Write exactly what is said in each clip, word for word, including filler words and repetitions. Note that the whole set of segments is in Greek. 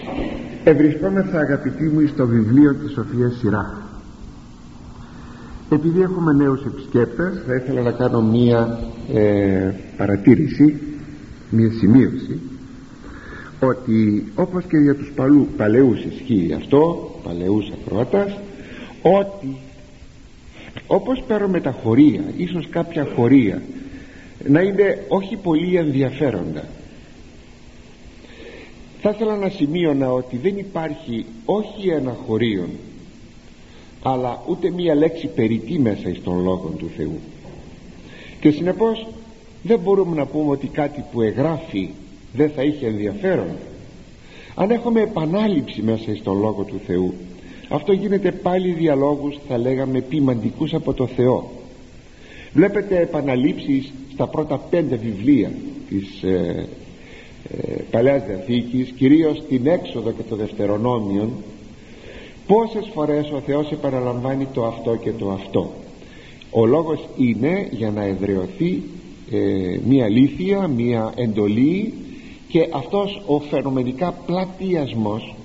Ευρισκόμεθα, αγαπητοί μου, στο βιβλίο της Σοφίας Σειράχ. Επειδή έχουμε νέους επισκέπτες, θα ήθελα να κάνω μία ε, παρατήρηση, μία σημείωση, ότι όπως και για τους παλού, παλαιούς ισχύει αυτό, παλαιούς ακροατάς, ότι όπως παίρνουμε τα χωρία, ίσως κάποια χωρία να είναι όχι πολύ ενδιαφέροντα, θα ήθελα να σημείωνα ότι δεν υπάρχει όχι ένα χωρίον, αλλά ούτε μία λέξη περιττή μέσα εις τον Λόγο του Θεού, και συνεπώς δεν μπορούμε να πούμε ότι κάτι που εγγράφει δεν θα είχε ενδιαφέρον. Αν έχουμε επανάληψη μέσα εις τον Λόγο του Θεού, αυτό γίνεται πάλι διαλόγους, θα λέγαμε, ποιμαντικούς από το Θεό. Βλέπετε επαναλήψεις στα πρώτα πέντε βιβλία της ε, ε, Παλαιάς Διαθήκης, κυρίως την Έξοδο και το Δευτερονόμιον. Πόσες φορές ο Θεός επαναλαμβάνει το αυτό και το αυτό. Ο λόγος είναι για να εδραιωθεί ε, μία αλήθεια, μία εντολή, και αυτός ο φαινομενικά πλατιασμός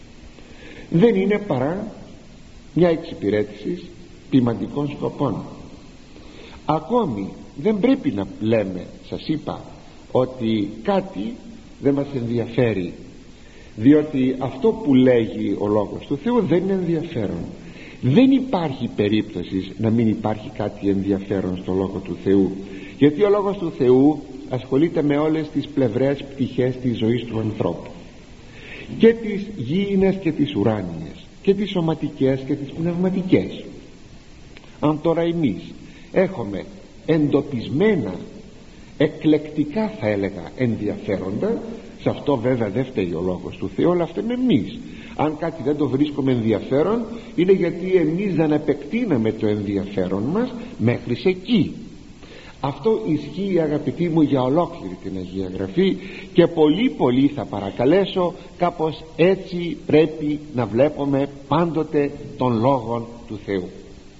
δεν είναι παρά μια εξυπηρέτηση ποιμαντικών σκοπών. Ακόμη δεν πρέπει να λέμε, σας είπα, ότι κάτι δεν μας ενδιαφέρει, διότι αυτό που λέγει ο Λόγος του Θεού δεν είναι ενδιαφέρον. Δεν υπάρχει περίπτωση να μην υπάρχει κάτι ενδιαφέρον στο Λόγο του Θεού, γιατί ο Λόγος του Θεού ασχολείται με όλες τις πλευρές, πτυχές της ζωής του ανθρώπου, και τις γήινες και τις ουράνιες, και τις σωματικές και τις πνευματικές. Αν τώρα εμείς έχουμε εντοπισμένα, εκλεκτικά θα έλεγα, ενδιαφέροντα, σε αυτό βέβαια δεν φταίει ο Λόγος του Θεού, αλλά φταίμε εμείς. Αν κάτι δεν το βρίσκουμε ενδιαφέρον, είναι γιατί εμείς δεν επεκτείναμε το ενδιαφέρον μας μέχρι σε εκεί. Αυτό ισχύει, αγαπητοί μου, για ολόκληρη την Αγία Γραφή, και πολύ πολύ θα παρακαλέσω, κάπως έτσι πρέπει να βλέπουμε πάντοτε τον Λόγο του Θεού.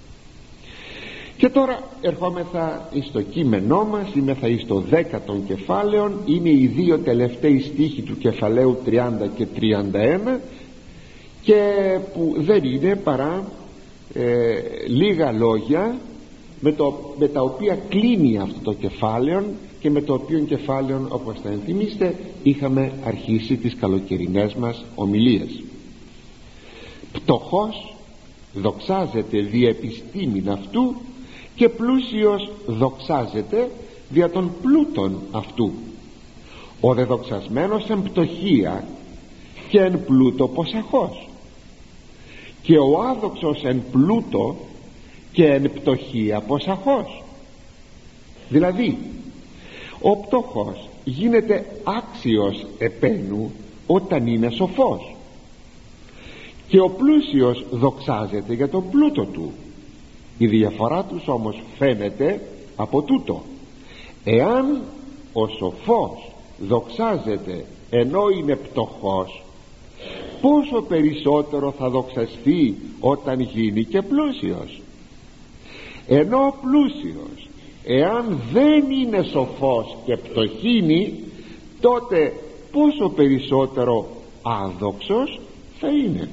Και τώρα ερχόμεθα στο κείμενό μας, είμεθα εις το δέκατον κεφάλαιο, είναι οι δύο τελευταίοι στίχοι του κεφαλαίου τριάντα και τριάντα ένα, και που δεν είναι παρά ε, λίγα λόγια με, το, με τα οποία κλείνει αυτό το κεφάλαιο, και με το οποίο κεφάλαιο, όπως θα ενθυμίστε, είχαμε αρχίσει τις καλοκαιρινές μας ομιλίες. Πτωχός δοξάζεται δι' επιστήμην αυτού, και πλούσιος δοξάζεται δια των πλούτων αυτού. Ο δε δοξασμένος εν πτωχία και εν πλούτο ποσαχός, και ο άδοξος εν πλούτο και εν πτωχία ποσαχός. Δηλαδή ο πτωχός γίνεται άξιος επένου όταν είναι σοφός, και ο πλούσιος δοξάζεται για τον πλούτο του. Η διαφορά τους όμως φαίνεται από τούτο: εάν ο σοφός δοξάζεται ενώ είναι πτωχός, πόσο περισσότερο θα δοξαστεί όταν γίνει και πλούσιος. Ενώ ο πλούσιος, εάν δεν είναι σοφός και πτωχύνει, τότε πόσο περισσότερο άδοξος θα είναι.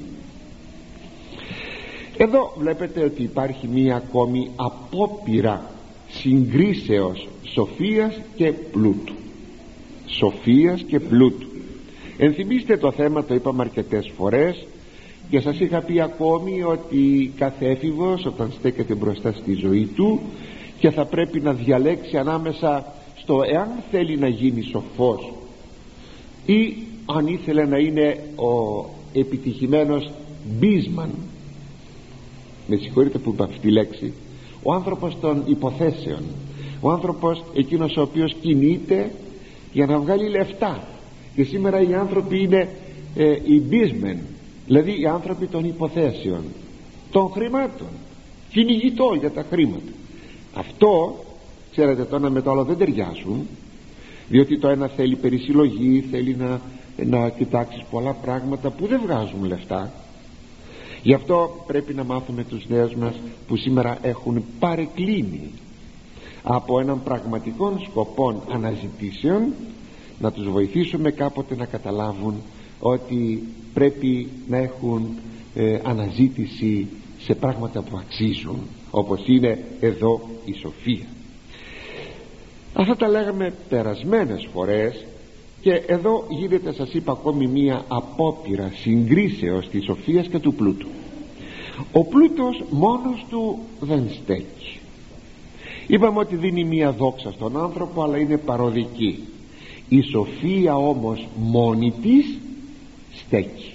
Εδώ βλέπετε ότι υπάρχει μία ακόμη απόπειρα συγκρίσεως σοφίας και πλούτου. Σοφίας και πλούτου. Ενθυμίστε το θέμα, το είπαμε αρκετές φορές, και σας είχα πει ακόμη ότι κάθε έφηβος, όταν στέκεται μπροστά στη ζωή του και θα πρέπει να διαλέξει ανάμεσα στο εάν θέλει να γίνει σοφός ή αν ήθελε να είναι ο επιτυχημένος μπίσμαν, με συγχωρείτε που είπα αυτή τη λέξη, ο άνθρωπος των υποθέσεων, ο άνθρωπος εκείνος ο οποίος κινείται για να βγάλει λεφτά. Και σήμερα οι άνθρωποι είναι ε, οι businessmen, δηλαδή οι άνθρωποι των υποθέσεων, των χρημάτων, κυνηγητό για τα χρήματα. Αυτό, ξέρετε, το ένα με το άλλο δεν ταιριάζουν, διότι το ένα θέλει περισυλλογή, θέλει να, να κοιτάξεις πολλά πράγματα που δεν βγάζουν λεφτά. Γι' αυτό πρέπει να μάθουμε τους νέους μας που σήμερα έχουν παρεκκλίνει από έναν πραγματικών σκοπών αναζητήσεων, να τους βοηθήσουμε κάποτε να καταλάβουν ότι πρέπει να έχουν ε, αναζήτηση σε πράγματα που αξίζουν, όπως είναι εδώ η σοφία. Αυτά τα λέγαμε περασμένες φορές, και εδώ γίνεται, σας είπα, ακόμη μία απόπειρα συγκρίσεως της σοφίας και του πλούτου. Ο πλούτος μόνος του δεν στέκει. Είπαμε ότι δίνει μία δόξα στον άνθρωπο, αλλά είναι παροδική. Η σοφία όμως μόνη της στέκει.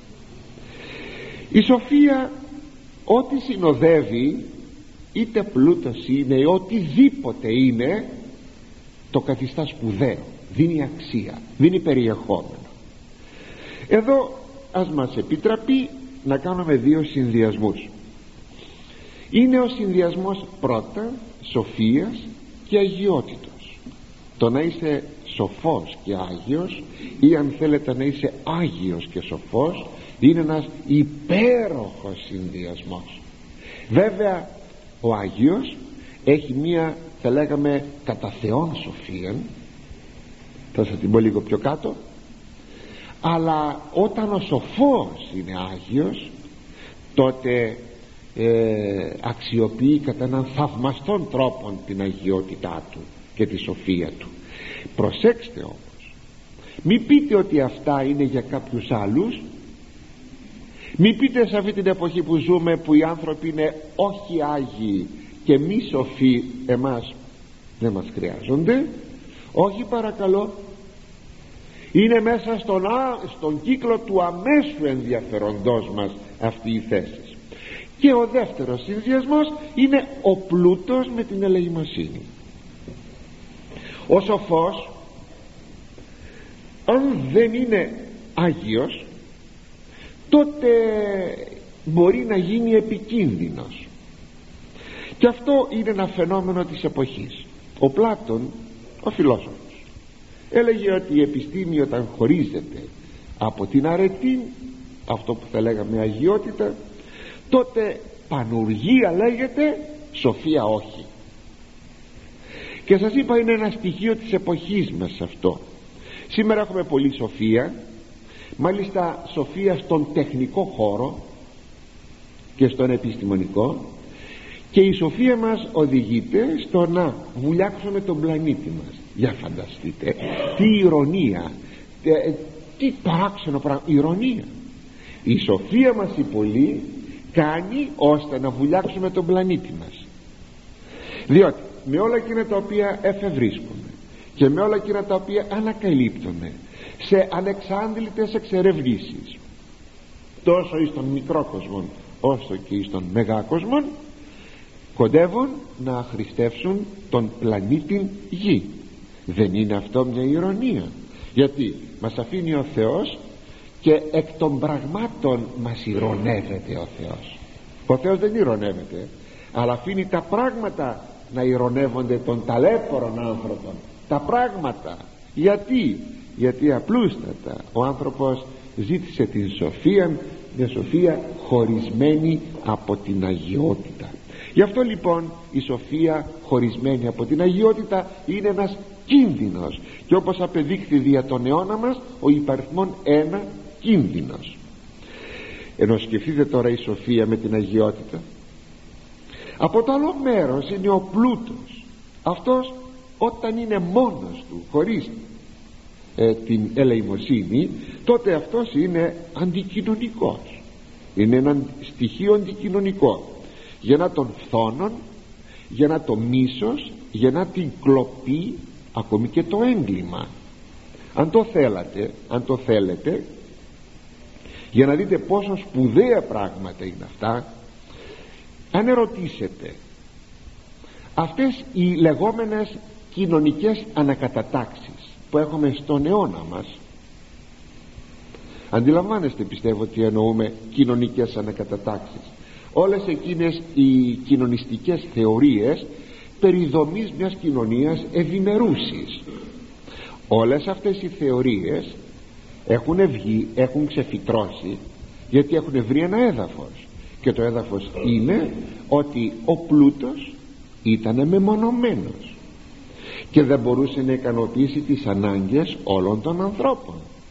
Η σοφία ό,τι συνοδεύει, είτε πλούτος είναι, οτιδήποτε είναι, το καθιστά σπουδαίο, δίνει αξία, δίνει περιεχόμενο. Εδώ ας μας επιτραπεί να κάνουμε δύο συνδυασμούς. Είναι ο συνδυασμός πρώτα σοφίας και αγιότητος. Το να είσαι σοφός και άγιος, ή αν θέλετε να είσαι άγιος και σοφός, είναι ένας υπέροχος συνδυασμός. Βέβαια ο Άγιος έχει μία, θα λέγαμε, κατά Θεόν σοφία, θα σας την πω λίγο πιο κάτω, αλλά όταν ο σοφός είναι άγιος, τότε ε, αξιοποιεί κατά έναν θαυμαστόν τρόπο την αγιότητά του και τη σοφία του. Προσέξτε όμως, μην πείτε ότι αυτά είναι για κάποιους άλλους. Μην πείτε σε αυτή την εποχή που ζούμε, που οι άνθρωποι είναι όχι άγιοι και μη σοφοί, εμάς δεν μας χρειάζονται. Όχι, παρακαλώ. Είναι μέσα στον, στον κύκλο του αμέσου ενδιαφεροντός μας αυτή η θέση. Και ο δεύτερος συνδυασμός είναι ο πλούτος με την ελεημοσύνη. Ο σοφός, αν δεν είναι άγιος, τότε μπορεί να γίνει επικίνδυνος. Και αυτό είναι ένα φαινόμενο της εποχής. Ο Πλάτων, ο φιλόσοφος, έλεγε ότι η επιστήμη, όταν χωρίζεται από την αρετή, αυτό που θα λέγαμε αγιότητα, τότε πανουργία λέγεται, σοφία όχι. Και σας είπα, είναι ένα στοιχείο της εποχής μας αυτό. Σήμερα έχουμε πολλή σοφία, μάλιστα σοφία στον τεχνικό χώρο και στον επιστημονικό, και η σοφία μας οδηγείται στο να βουλιάξουμε τον πλανήτη μας. Για φανταστείτε τι ηρωνία, τι παράξενο πράγμα, ηρωνία. Η σοφία μας η πολλή κάνει ώστε να βουλιάξουμε τον πλανήτη μας, διότι με όλα εκείνα τα οποία εφευρίσκουμε και με όλα εκείνα τα οποία ανακαλύπτουμε σε ανεξάντλητες εξερευνήσεις, τόσο εις τον μικρό κόσμο όσο και εις τον μεγά κόσμο, κοντεύουν να αχρηστεύσουν τον πλανήτη Γη. Δεν είναι αυτό μια ηρωνία? Γιατί μας αφήνει ο Θεός και εκ των πραγμάτων μας ηρωνεύεται ο Θεός. Ο Θεός δεν ηρωνεύεται, αλλά αφήνει τα πράγματα να ηρωνεύονται των ταλέπορων άνθρωπων. Τα πράγματα. Γιατί? Γιατί απλούστατα ο άνθρωπος ζήτησε την σοφία, μια σοφία χωρισμένη από την αγιότητα. Γι' αυτό λοιπόν η σοφία χωρισμένη από την αγιότητα είναι ένας κίνδυνος, και όπως απεδείχθη δια τον αιώνα μας, ο υπαριθμόν ένα κίνδυνος. Ενώ σκεφτείτε τώρα η σοφία με την αγιότητα. Από το άλλο μέρος είναι ο πλούτος. Αυτός όταν είναι μόνος του, χωρίς ε, την ελεημοσύνη, τότε αυτός είναι αντικοινωνικός. Είναι ένα στοιχείο αντικοινωνικό. Γεννά τον φθόνον, γεννά το μίσος, γεννά την κλοπή, ακόμη και το έγκλημα. Αν το θέλατε, αν το θέλετε, για να δείτε πόσο σπουδαία πράγματα είναι αυτά, αν ερωτήσετε αυτές οι λεγόμενες κοινωνικές ανακατατάξεις που έχουμε στον αιώνα μας, αντιλαμβάνεστε, πιστεύω, ότι εννοούμε κοινωνικές ανακατατάξεις, όλες εκείνες οι κοινωνιστικές θεωρίες περί δομής μιας κοινωνίας ευημερούσης. Όλες αυτές οι θεωρίες έχουν βγει, έχουν ξεφυτρώσει, γιατί έχουν βρει ένα έδαφος, και το έδαφος είναι ότι ο πλούτος ήταν μεμονωμένος και δεν μπορούσε να ικανοποιήσει τις ανάγκες όλων των ανθρώπων.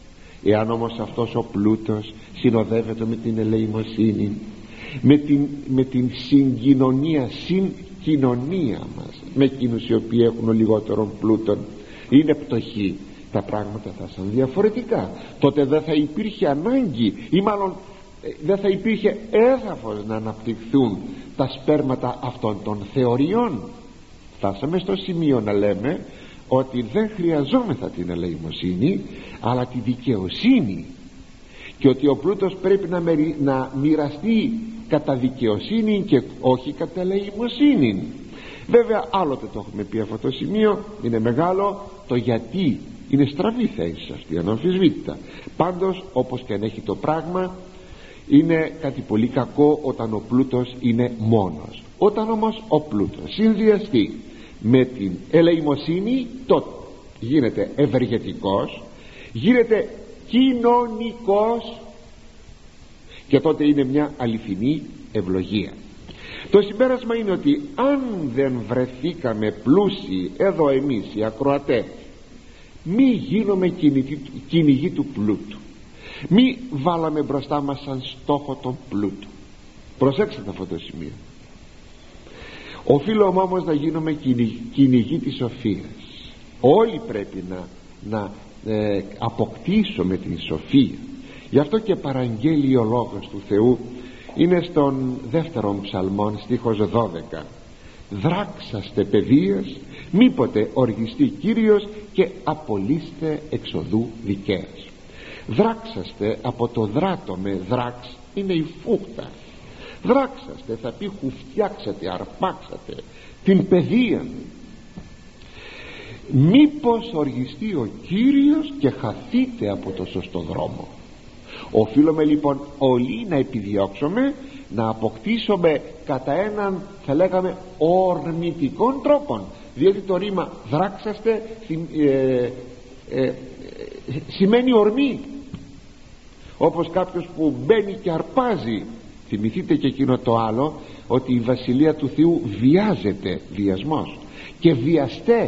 Εάν όμως αυτός ο πλούτος συνοδεύεται με την ελεημοσύνη, με την, με την συγκοινωνία, συγκοινωνία μας με εκείνους οι οποίοι έχουν λιγότερον πλούτον, είναι πτωχοί, τα πράγματα θα ήταν διαφορετικά. Τότε δεν θα υπήρχε ανάγκη, ή μάλλον δεν θα υπήρχε έδαφος να αναπτυχθούν τα σπέρματα αυτών των θεωριών. Φτάσαμε στο σημείο να λέμε ότι δεν χρειαζόμεθα την ελεημοσύνη, αλλά τη δικαιοσύνη, και ότι ο πλούτος πρέπει να, μερι, να μοιραστεί κατά δικαιοσύνη και όχι κατά ελεημοσύνη. Βέβαια άλλοτε το έχουμε πει αυτό το σημείο, είναι μεγάλο, το γιατί είναι στραβή θέση αυτή, αναμφισβήτητα. Πάντως όπως και αν έχει το πράγμα, είναι κάτι πολύ κακό όταν ο πλούτος είναι μόνος. Όταν όμως ο πλούτος συνδυαστεί με την ελεημοσύνη, τότε γίνεται ευεργετικός, γίνεται κοινωνικός, και τότε είναι μια αληθινή ευλογία. Το συμπέρασμα είναι ότι αν δεν βρεθήκαμε πλούσιοι εδώ εμείς οι ακροατές, μη γίνομαι κυνηγοί του πλούτου, μη βάλαμε μπροστά μας σαν στόχο τον πλούτο. Προσέξτε αυτό το σημείο. Οφείλουμε όμως να γίνουμε κυνηγοί της σοφίας. Όλοι πρέπει να, να ε, αποκτήσουμε την σοφία. Γι' αυτό και παραγγέλει ο λόγος του Θεού, είναι στον δεύτερον ψαλμόν στίχος δώδεκα: δράξαστε παιδείας, μήποτε οργιστεί Κύριος, και απολύστε εξοδού δικαίας. Δράξαστε από το δράτο, με δράξ είναι η φούχτα. Δράξαστε θα πει χουφτιάξατε, αρπάξατε την παιδεία. Μήπως οργιστεί ο Κύριος και χαθείτε από το σωστό δρόμο. Οφείλουμε λοιπόν όλοι να επιδιώξουμε να αποκτήσουμε κατά έναν, θα λέγαμε, ορμητικών τρόπων, διότι το ρήμα δράξαστε ε, ε, ε, σημαίνει ορμή, όπως κάποιος που μπαίνει και αρπάζει. Θυμηθείτε και εκείνο το άλλο, ότι η βασιλεία του Θεού βιάζεται, βιασμός, και βιαστέ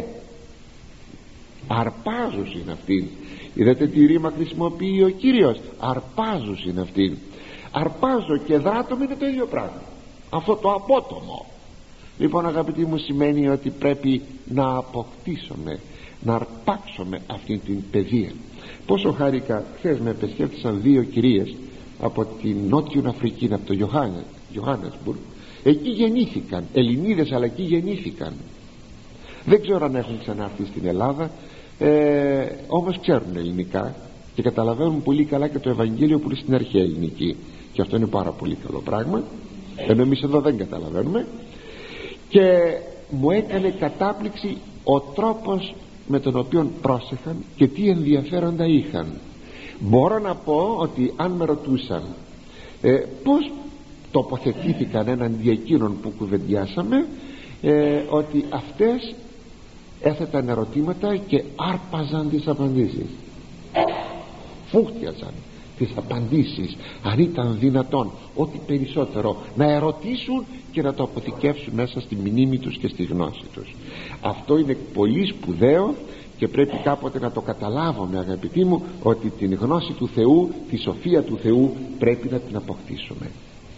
αρπάζους είναι αυτοί. Είδατε τι ρήμα χρησιμοποιεί ο Κύριος, αρπάζους είναι αυτοί. Αρπάζω και δράτω είναι το ίδιο πράγμα, αυτό το απότομο. Λοιπόν αγαπητοί μου, σημαίνει ότι πρέπει να αποκτήσουμε, να αρπάξουμε αυτή την παιδεία. Πόσο χάρηκα, χθες με επισκέφτησαν δύο κυρίες από την Νότιο Αφρική, από το Johannesburg. Εκεί γεννήθηκαν Ελληνίδες, αλλά εκεί γεννήθηκαν. Δεν ξέρω αν έχουν ξανάρθει στην Ελλάδα, ε, όμως ξέρουν ελληνικά και καταλαβαίνουν πολύ καλά και το Ευαγγέλιο που είναι στην αρχαία ελληνική, και αυτό είναι πάρα πολύ καλό πράγμα, ενώ εμείς εδώ δεν καταλαβαίνουμε. Και μου έκανε κατάπληξη ο τρόπος με τον οποίο πρόσεχαν και τι ενδιαφέροντα είχαν. Μπορώ να πω ότι αν με ρωτούσαν ε, πως τοποθετήθηκαν έναντι εκείνων που κουβεντιάσαμε, ε, ότι αυτές έθεταν ερωτήματα και άρπαζαν τις απαντήσεις, φούχτιαζαν τις απαντήσεις, αν ήταν δυνατόν ό,τι περισσότερο να ερωτήσουν και να το αποθηκεύσουν μέσα στη μνήμη τους και στη γνώση τους. Αυτό είναι πολύ σπουδαίο και πρέπει κάποτε να το καταλάβουμε, αγαπητοί μου, ότι την γνώση του Θεού, τη σοφία του Θεού πρέπει να την αποκτήσουμε.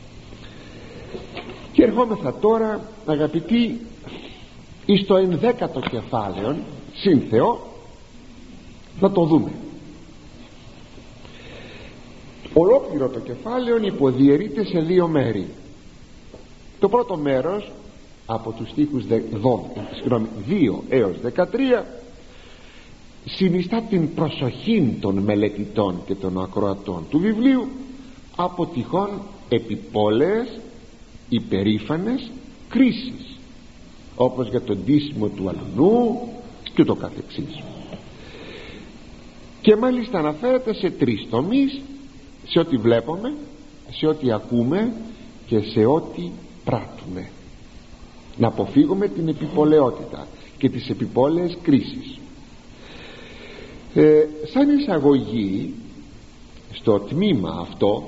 Και ερχόμεθα τώρα, αγαπητοί, εις το ενδέκατο κεφάλαιο συν Θεό, να το δούμε. Ολόκληρο το κεφάλαιο υποδιαιρείται σε δύο μέρη. Το πρώτο μέρος, από τους στίχους δύο έως δεκατρία, συνιστά την προσοχή των μελετητών και των ακροατών του βιβλίου από τυχόν επιπόλαιες υπερήφανες κρίσεις, όπως για τον ντύσιμο του αλουνού και το καθεξής. Και μάλιστα αναφέρεται σε τρεις τομείς, σε ό,τι βλέπουμε, σε ό,τι ακούμε και σε ό,τι πράττουμε. Να αποφύγουμε την επιπολαιότητα και τις επιπόλαιες κρίσεις. ε, σαν εισαγωγή στο τμήμα αυτό,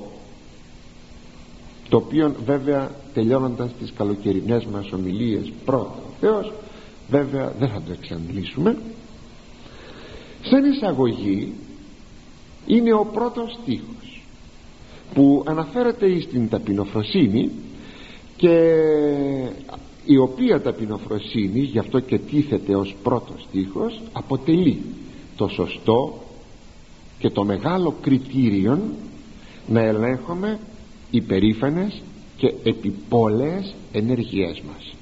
το οποίο βέβαια τελειώνοντας τις καλοκαιρινές μας ομιλίες πρώτα ο Θεός, βέβαια δεν θα το εξαντλήσουμε, σαν εισαγωγή είναι ο πρώτος στίχος που αναφέρεται στην ταπεινοφροσύνη, και η οποία ταπεινοφροσύνη, γι' αυτό και τίθεται ως πρώτος στίχος, αποτελεί το σωστό και το μεγάλο κριτήριον να ελέγχουμε υπερήφανες και επιπόλαιες ενεργειές μας.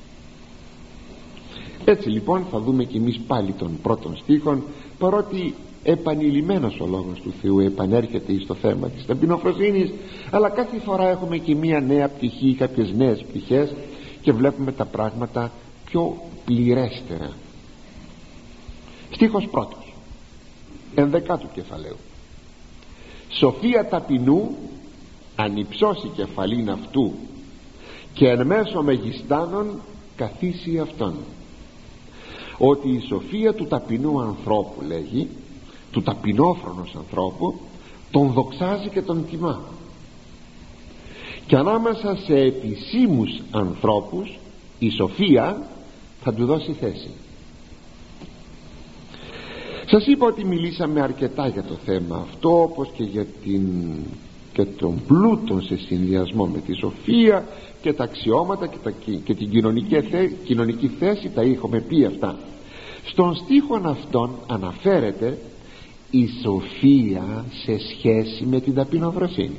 Έτσι λοιπόν θα δούμε κι εμείς πάλι τον πρώτον στίχον, παρότι επανειλημμένος ο λόγος του Θεού επανέρχεται στο θέμα της ταπεινοφροσύνης, αλλά κάθε φορά έχουμε και μία νέα πτυχή, κάποιες νέες πτυχές, και βλέπουμε τα πράγματα πιο πληρέστερα. Στίχος πρώτος, ενδεκάτου κεφαλαίου. Σοφία ταπεινού ανυψώσει κεφαλήν αυτού, και εν μέσω μεγιστάνων καθίσει αυτόν. Ότι η σοφία του ταπεινού ανθρώπου, λέγει, του ταπεινόφρονος ανθρώπου, τον δοξάζει και τον τιμά, και ανάμεσα σε επισήμους ανθρώπους η σοφία θα του δώσει θέση. Σας είπα ότι μιλήσαμε αρκετά για το θέμα αυτό, όπως και για την, και τον πλούτο σε συνδυασμό με τη σοφία και τα αξιώματα και, τα, και την κοινωνική, θέ, κοινωνική θέση, τα είχαμε πει αυτά. Στον στίχον αυτόν αναφέρεται η σοφία σε σχέση με την ταπεινοφροσύνη.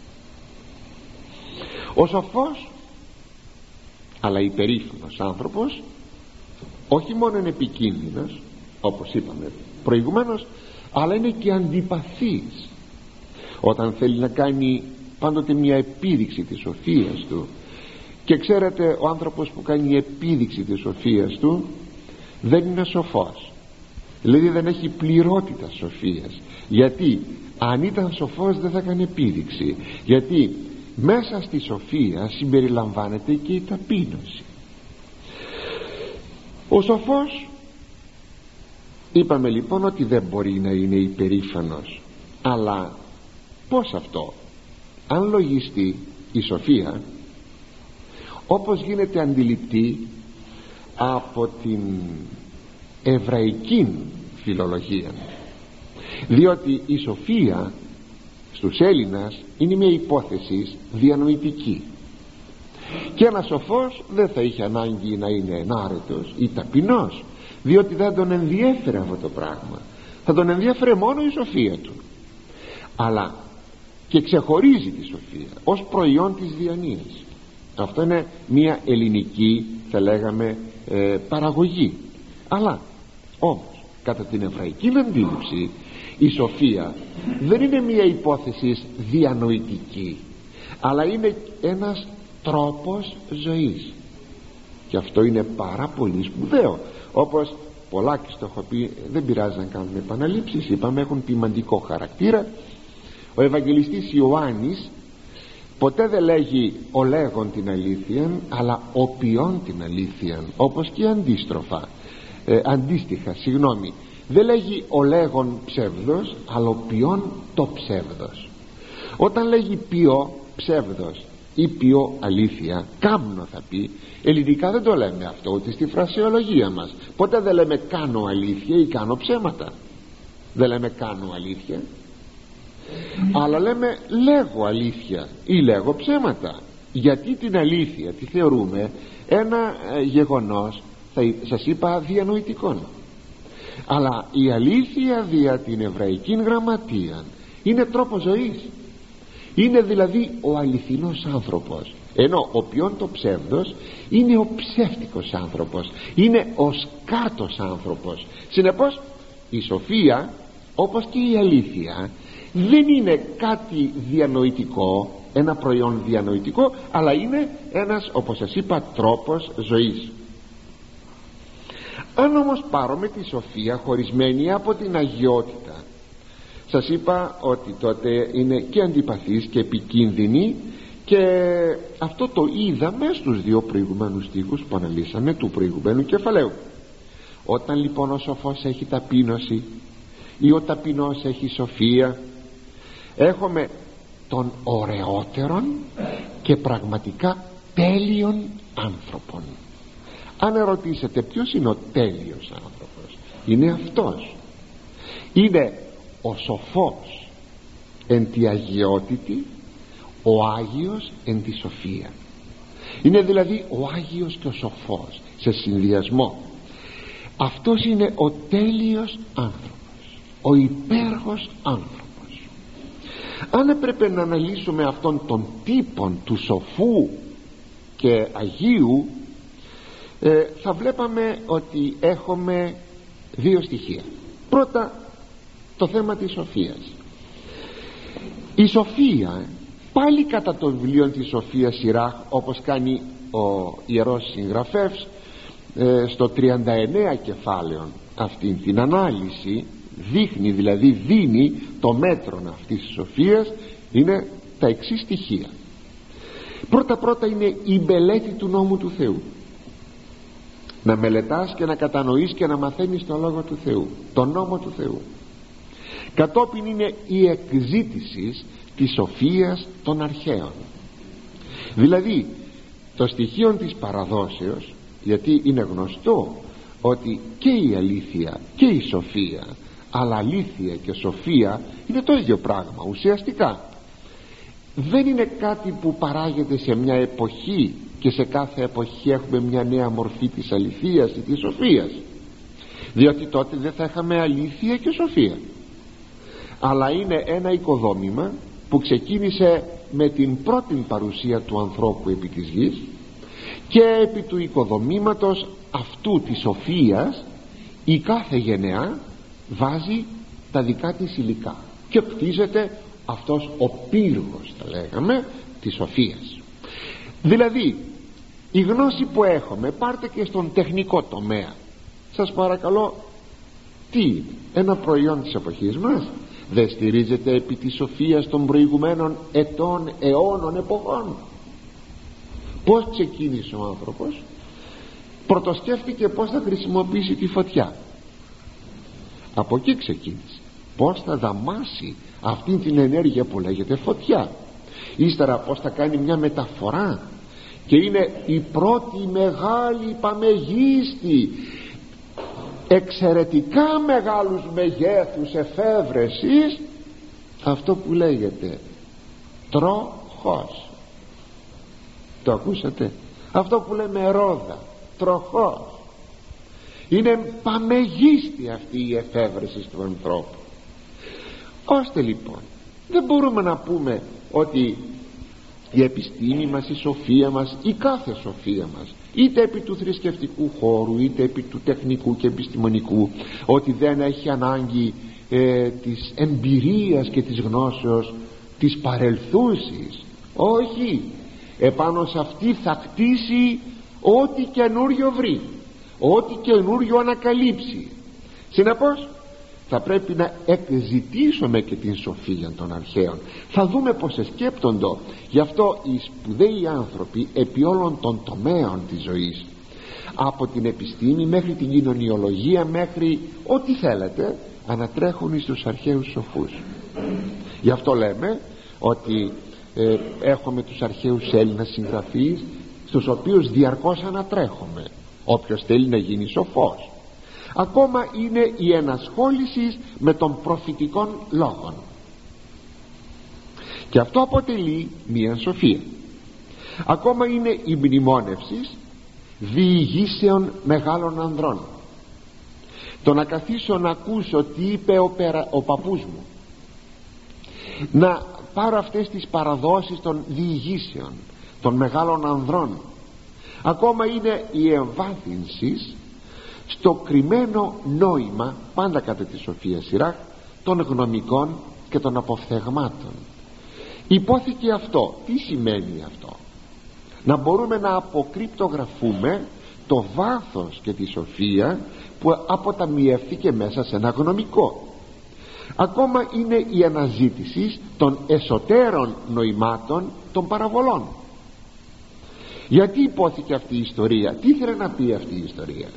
Ο σοφός αλλά υπερήφανος άνθρωπος όχι μόνο είναι επικίνδυνος, όπως είπαμε προηγουμένως, αλλά είναι και αντιπαθής όταν θέλει να κάνει πάντοτε μια επίδειξη της σοφίας του. Και ξέρετε, ο άνθρωπος που κάνει επίδειξη της σοφίας του δεν είναι σοφός, δηλαδή δεν έχει πληρότητα σοφίας. Γιατί αν ήταν σοφός δεν θα έκανε επίδειξη, γιατί μέσα στη σοφία συμπεριλαμβάνεται και η ταπείνωση. Ο σοφός, είπαμε λοιπόν ότι δεν μπορεί να είναι υπερήφανος, αλλά πως αυτό? Αν λογιστεί η σοφία όπως γίνεται αντιληπτή από την εβραϊκή φιλολογία, διότι η σοφία στους Έλληνας είναι μια υπόθεση διανοητική, και ένας σοφός δεν θα είχε ανάγκη να είναι ενάρετος ή ταπεινός, διότι δεν τον ενδιέφερε αυτό το πράγμα, θα τον ενδιέφερε μόνο η σοφία του. Αλλά και ξεχωρίζει τη σοφία ως προϊόν της διανοίας. Αυτό είναι μια ελληνική, θα λέγαμε, ε, παραγωγή. Αλλά όμως κατά την εβραϊκή αντίληψη η σοφία δεν είναι μια υπόθεση διανοητική, αλλά είναι ένας τρόπος ζωής, και αυτό είναι πάρα πολύ σπουδαίο. Όπως πολλάκις το έχω πει, δεν πειράζει να κάνουμε επαναλήψεις, είπαμε έχουν ποιμαντικό χαρακτήρα. Ο Ευαγγελιστής Ιωάννης ποτέ δεν λέγει ο λέγον την αλήθεια, αλλά ο ποιόν την αλήθεια, όπως και αντίστροφα, ε, αντίστοιχα συγγνώμη, δεν λέγει ο λέγον ψεύδος, αλλά ο ποιόν το ψεύδος. Όταν λέγει ποιό ψεύδος ή ποιό αλήθεια, κάμνο θα πει. Ελληνικά δεν το λέμε αυτό, ούτε στη φρασιολογία μας ποτέ δεν λέμε κάνω αλήθεια ή κάνω ψέματα, δεν λέμε κάνω αλήθεια, αλλά λέμε λέγω αλήθεια ή λέγω ψέματα. Γιατί την αλήθεια τη θεωρούμε ένα ε, γεγονός, θα, σας είπα, διανοητικό, αλλά η αλήθεια δια την εβραϊκή γραμματεία είναι τρόπος ζωής, είναι δηλαδή ο αληθινός άνθρωπος, ενώ ο ποιόν το ψεύδος είναι ο ψεύτικος άνθρωπος, είναι ο σκάρτος άνθρωπος. Συνεπώς η σοφία όπως και η αλήθεια δεν είναι κάτι διανοητικό, ένα προϊόν διανοητικό, αλλά είναι ένας, όπως σας είπα, τρόπος ζωής. Αν όμως πάρουμε τη σοφία χωρισμένη από την αγιότητα, σας είπα ότι τότε είναι και αντιπαθής και επικίνδυνη, και αυτό το είδαμε στους δύο προηγουμένους στίχους που αναλύσαμε του προηγουμένου κεφαλαίου. Όταν λοιπόν ο σοφός έχει ταπείνωση ή ο ταπεινός έχει σοφία, έχουμε τον ωραιότερον και πραγματικά τέλειον άνθρωπον. Αν ερωτήσετε ποιος είναι ο τέλειος άνθρωπος, είναι αυτός, είναι ο σοφός εν τη αγιότητη, ο Άγιος εν τη σοφία. Είναι δηλαδή ο Άγιος και ο σοφός σε συνδυασμό. Αυτός είναι ο τέλειος άνθρωπος, ο υπέροχος άνθρωπος. Αν έπρεπε να αναλύσουμε αυτόν τον τύπον του σοφού και Αγίου, ε, θα βλέπαμε ότι έχουμε δύο στοιχεία. Πρώτα, το θέμα της σοφίας. Η σοφία, πάλι κατά το βιβλίο της Σοφίας Σιράχ, όπως κάνει ο Ιερός Συγγραφεύς ε, στο τριάντα εννέα κεφάλαιο αυτήν την ανάλυση, δείχνει, δηλαδή δίνει το μέτρο αυτής της σοφίας, είναι τα εξής στοιχεία. Πρώτα πρώτα είναι η μελέτη του νόμου του Θεού. Να μελετάς και να κατανοείς και να μαθαίνεις τον Λόγο του Θεού, τον νόμο του Θεού. Κατόπιν είναι η εκζήτηση της σοφίας των αρχαίων. Δηλαδή το στοιχείο της παραδόσεως, γιατί είναι γνωστό ότι και η αλήθεια και η σοφία, αλλά αλήθεια και σοφία είναι το ίδιο πράγμα ουσιαστικά. Δεν είναι κάτι που παράγεται σε μια εποχή και σε κάθε εποχή έχουμε μια νέα μορφή της αληθείας ή της σοφίας, διότι τότε δεν θα είχαμε αλήθεια και σοφία. Αλλά είναι ένα οικοδόμημα που ξεκίνησε με την πρώτη παρουσία του ανθρώπου επί της γης, και επί του οικοδομήματος αυτού της σοφίας η κάθε γενεά βάζει τα δικά της υλικά και κτίζεται αυτός ο πύργος, θα λέγαμε, της σοφίας. Δηλαδή η γνώση που έχουμε, πάρτε και στον τεχνικό τομέα, σας παρακαλώ, τι είναι? Ένα προϊόν της εποχής μας? Δεν στηρίζεται επί της σοφίας των προηγουμένων ετών, αιώνων, εποχών. Πώς ξεκίνησε ο άνθρωπος? Πρωτοσκέφτηκε πώς θα χρησιμοποιήσει τη φωτιά. Από εκεί ξεκίνησε. Πώς θα δαμάσει αυτή την ενέργεια που λέγεται φωτιά. Ύστερα πώς θα κάνει μια μεταφορά, και είναι η πρώτη μεγάλη παμεγίστη, εξαιρετικά μεγάλους μεγέθους εφεύρεσης, αυτό που λέγεται τροχός. Το ακούσατε? Αυτό που λέμε ρόδα, τροχός. Είναι παμεγίστη αυτή η εφεύρεση του ανθρώπου. Ώστε λοιπόν δεν μπορούμε να πούμε ότι η επιστήμη μας, η σοφία μας, η κάθε σοφία μας, είτε επί του θρησκευτικού χώρου είτε επί του τεχνικού και επιστημονικού, ότι δεν έχει ανάγκη ε, της εμπειρίας και της γνώσεως της παρελθούσης. Όχι, επάνω σε αυτή θα κτίσει ό,τι καινούριο βρει, ό,τι καινούριο ανακαλύψει. Συνεπώς θα πρέπει να εκζητήσουμε και την σοφία των αρχαίων. Θα δούμε πως εσκέπτοντο. Γι' αυτό οι σπουδαίοι άνθρωποι επί όλων των τομέων της ζωής, από την επιστήμη μέχρι την κοινωνιολογία, μέχρι ό,τι θέλετε, ανατρέχουν στους αρχαίους σοφούς. Γι' αυτό λέμε ότι ε, έχουμε τους αρχαίους Έλληνας συγγραφείς, στους οποίους διαρκώς ανατρέχουμε. Όποιος θέλει να γίνει σοφός, ακόμα είναι η ενασχόληση με των προφητικών λόγων, και αυτό αποτελεί μία σοφία. Ακόμα είναι η μνημόνευση διηγήσεων μεγάλων ανδρών, το να καθίσω να ακούσω τι είπε ο, περα, ο παππούς μου, να πάρω αυτές τις παραδόσεις των διηγήσεων των μεγάλων ανδρών. Ακόμα είναι η εμβάθυνση στο κρυμμένο νόημα, πάντα κατά τη Σοφία Σιράχ, των γνωμικών και των αποφθεγμάτων. Υπόθηκε αυτό. Τι σημαίνει αυτό? Να μπορούμε να αποκρυπτογραφούμε το βάθος και τη σοφία που αποταμιεύθηκε μέσα σε ένα γνωμικό. Ακόμα είναι η αναζήτηση των εσωτέρων νοημάτων των παραβολών. Γιατί υπόθηκε αυτή η ιστορία? Τι ήθελε να πει αυτή η ιστορία?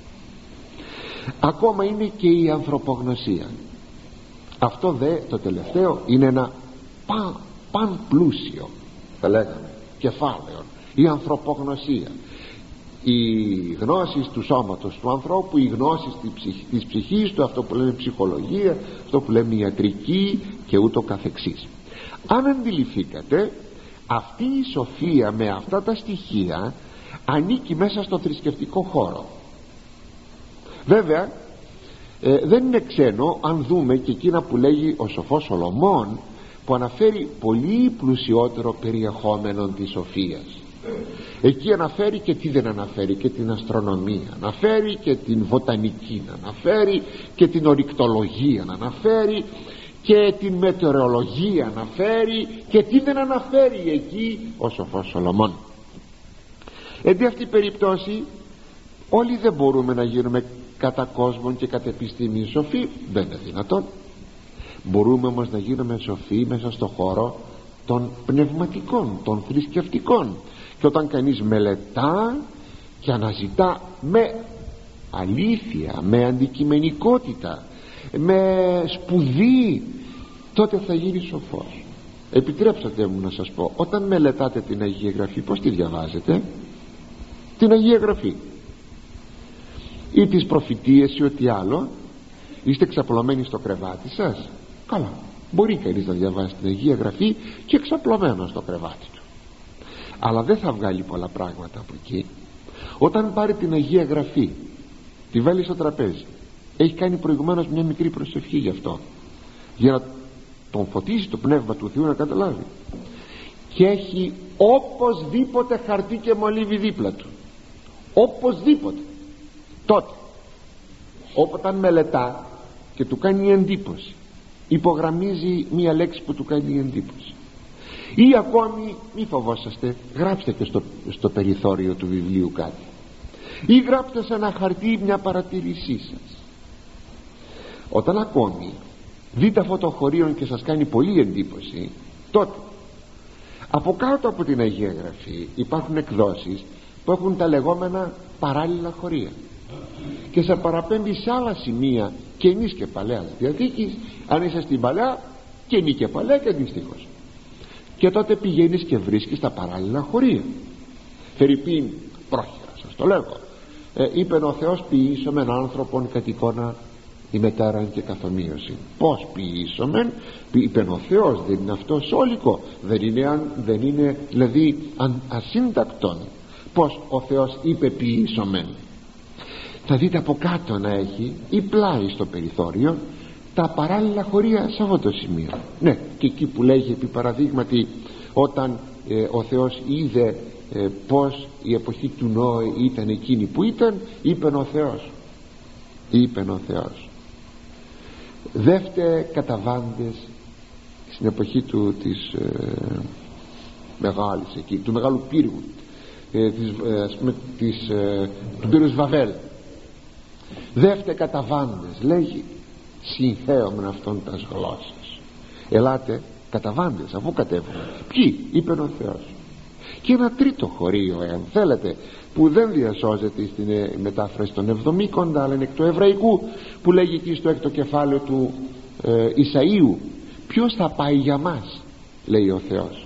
Ακόμα είναι και η ανθρωπογνωσία. Αυτό δε το τελευταίο είναι ένα παν, παν πλούσιο, θα λέγαμε, κεφάλαιο. Η ανθρωπογνωσία, οι γνώσεις του σώματος του ανθρώπου, οι γνώσεις της ψυχής του, αυτό που λέμε ψυχολογία, αυτό που λέμε ιατρική και ούτω καθεξής. Αν αντιληφθήκατε, αυτή η σοφία με αυτά τα στοιχεία ανήκει μέσα στο θρησκευτικό χώρο. Βέβαια ε, δεν είναι ξένο αν δούμε και εκείνα που λέγει ο σοφός Σολομών, που αναφέρει πολύ πλουσιότερο περιεχόμενο της σοφίας. Εκεί αναφέρει και τι δεν αναφέρει, και την αστρονομία, αναφέρει και την βοτανική, αναφέρει και την ορυκτολογία, αναφέρει και την μετεωρολογία, αναφέρει και τι δεν αναφέρει εκεί ο σοφός Σολομών. Εν τί αυτή περιπτώσει όλοι δεν μπορούμε να γίνουμε κατά κόσμον και κατά επιστήμη σοφοί, δεν είναι δυνατόν. Μπορούμε όμως να γίνουμε σοφοί μέσα στο χώρο των πνευματικών, των θρησκευτικών. Και όταν κανείς μελετά και αναζητά με αλήθεια, με αντικειμενικότητα, με σπουδή, τότε θα γίνει σοφός. Επιτρέψατε μου να σας πω, όταν μελετάτε την Αγία Γραφή, πώς τη διαβάζετε? Την Αγία Γραφή ή τις προφητείες ή ό,τι άλλο? Είστε ξαπλωμένοι στο κρεβάτι σας? Καλά, μπορεί κανείς να διαβάσει την Αγία Γραφή και ξαπλωμένο στο κρεβάτι του, αλλά δεν θα βγάλει πολλά πράγματα από εκεί. Όταν πάρει την Αγία Γραφή, τη βάλει στο τραπέζι, έχει κάνει προηγουμένως μια μικρή προσευχή γι' αυτό, για να τον φωτίσει το Πνεύμα του Θεού να καταλάβει, και έχει οπωσδήποτε χαρτί και μολύβι δίπλα του, οπωσδήποτε, τότε όταν μελετά και του κάνει εντύπωση, υπογραμμίζει μία λέξη που του κάνει εντύπωση, ή ακόμη μη φοβόσαστε, γράψτε και στο, στο περιθώριο του βιβλίου κάτι, ή γράψτε σε ένα χαρτί μια παρατήρησή σας. Όταν ακόμη δείτε αυτό το χωρίο και σας κάνει πολύ εντύπωση, τότε από κάτω από την Αγία Γραφή υπάρχουν εκδόσεις που έχουν τα λεγόμενα παράλληλα χωρία και σε παραπέμπει σε άλλα σημεία Καινής και Παλαιάς Διαθήκης, αν είσαι στην Παλαιά, Καινή και Παλαιά και αντιστοίχως. Και τότε πηγαίνεις και βρίσκεις τα παράλληλα χωρία. Φερειπίν, πρόχειρα σας το λέγω, ε, είπεν ο Θεός ποιήσομεν άνθρωπον κατ' εικόνα ημετέραν και καθομοίωση. Πως ποιήσομεν? Είπεν ο Θεός, δεν είναι αυτό σόλικο, δεν είναι, δεν είναι δηλαδή αν, ασύντακτον. Πως ο Θεός είπε ποιήσομεν? Θα δείτε από κάτω να έχει ή πλάι στο περιθώριο τα παράλληλα χωρία σε αυτό το σημείο. Ναι, και εκεί που λέγει επί παραδείγματι, όταν ε, ο Θεός είδε ε, πως η εποχή του Νόε ήταν εκείνη που ήταν, είπεν ο Θεός, είπεν ο Θεός, δεύτε καταβάντες στην εποχή του της ε, μεγάλης εκεί, του μεγάλου πύργου, ε, της, ε, ας πούμε, της, ε, του πύργου Βαβέλ, δεύτε καταβάντες, λέγει, συγχαίωμεν αυτών τας γλώσσας, ελάτε καταβάντες, αφού κατέβουν. Ποιοι? είπεν ο Θεός. Και ένα τρίτο χωρίο, εάν θέλετε, που δεν διασώζεται στην μετάφραση των Εβδομήκοντα, αλλά είναι εκ του Εβραϊκού, που λέγει εκεί στο έκτο κεφάλαιο του ε, Ισαΐου, ποιος θα πάει για μας, λέει ο Θεός.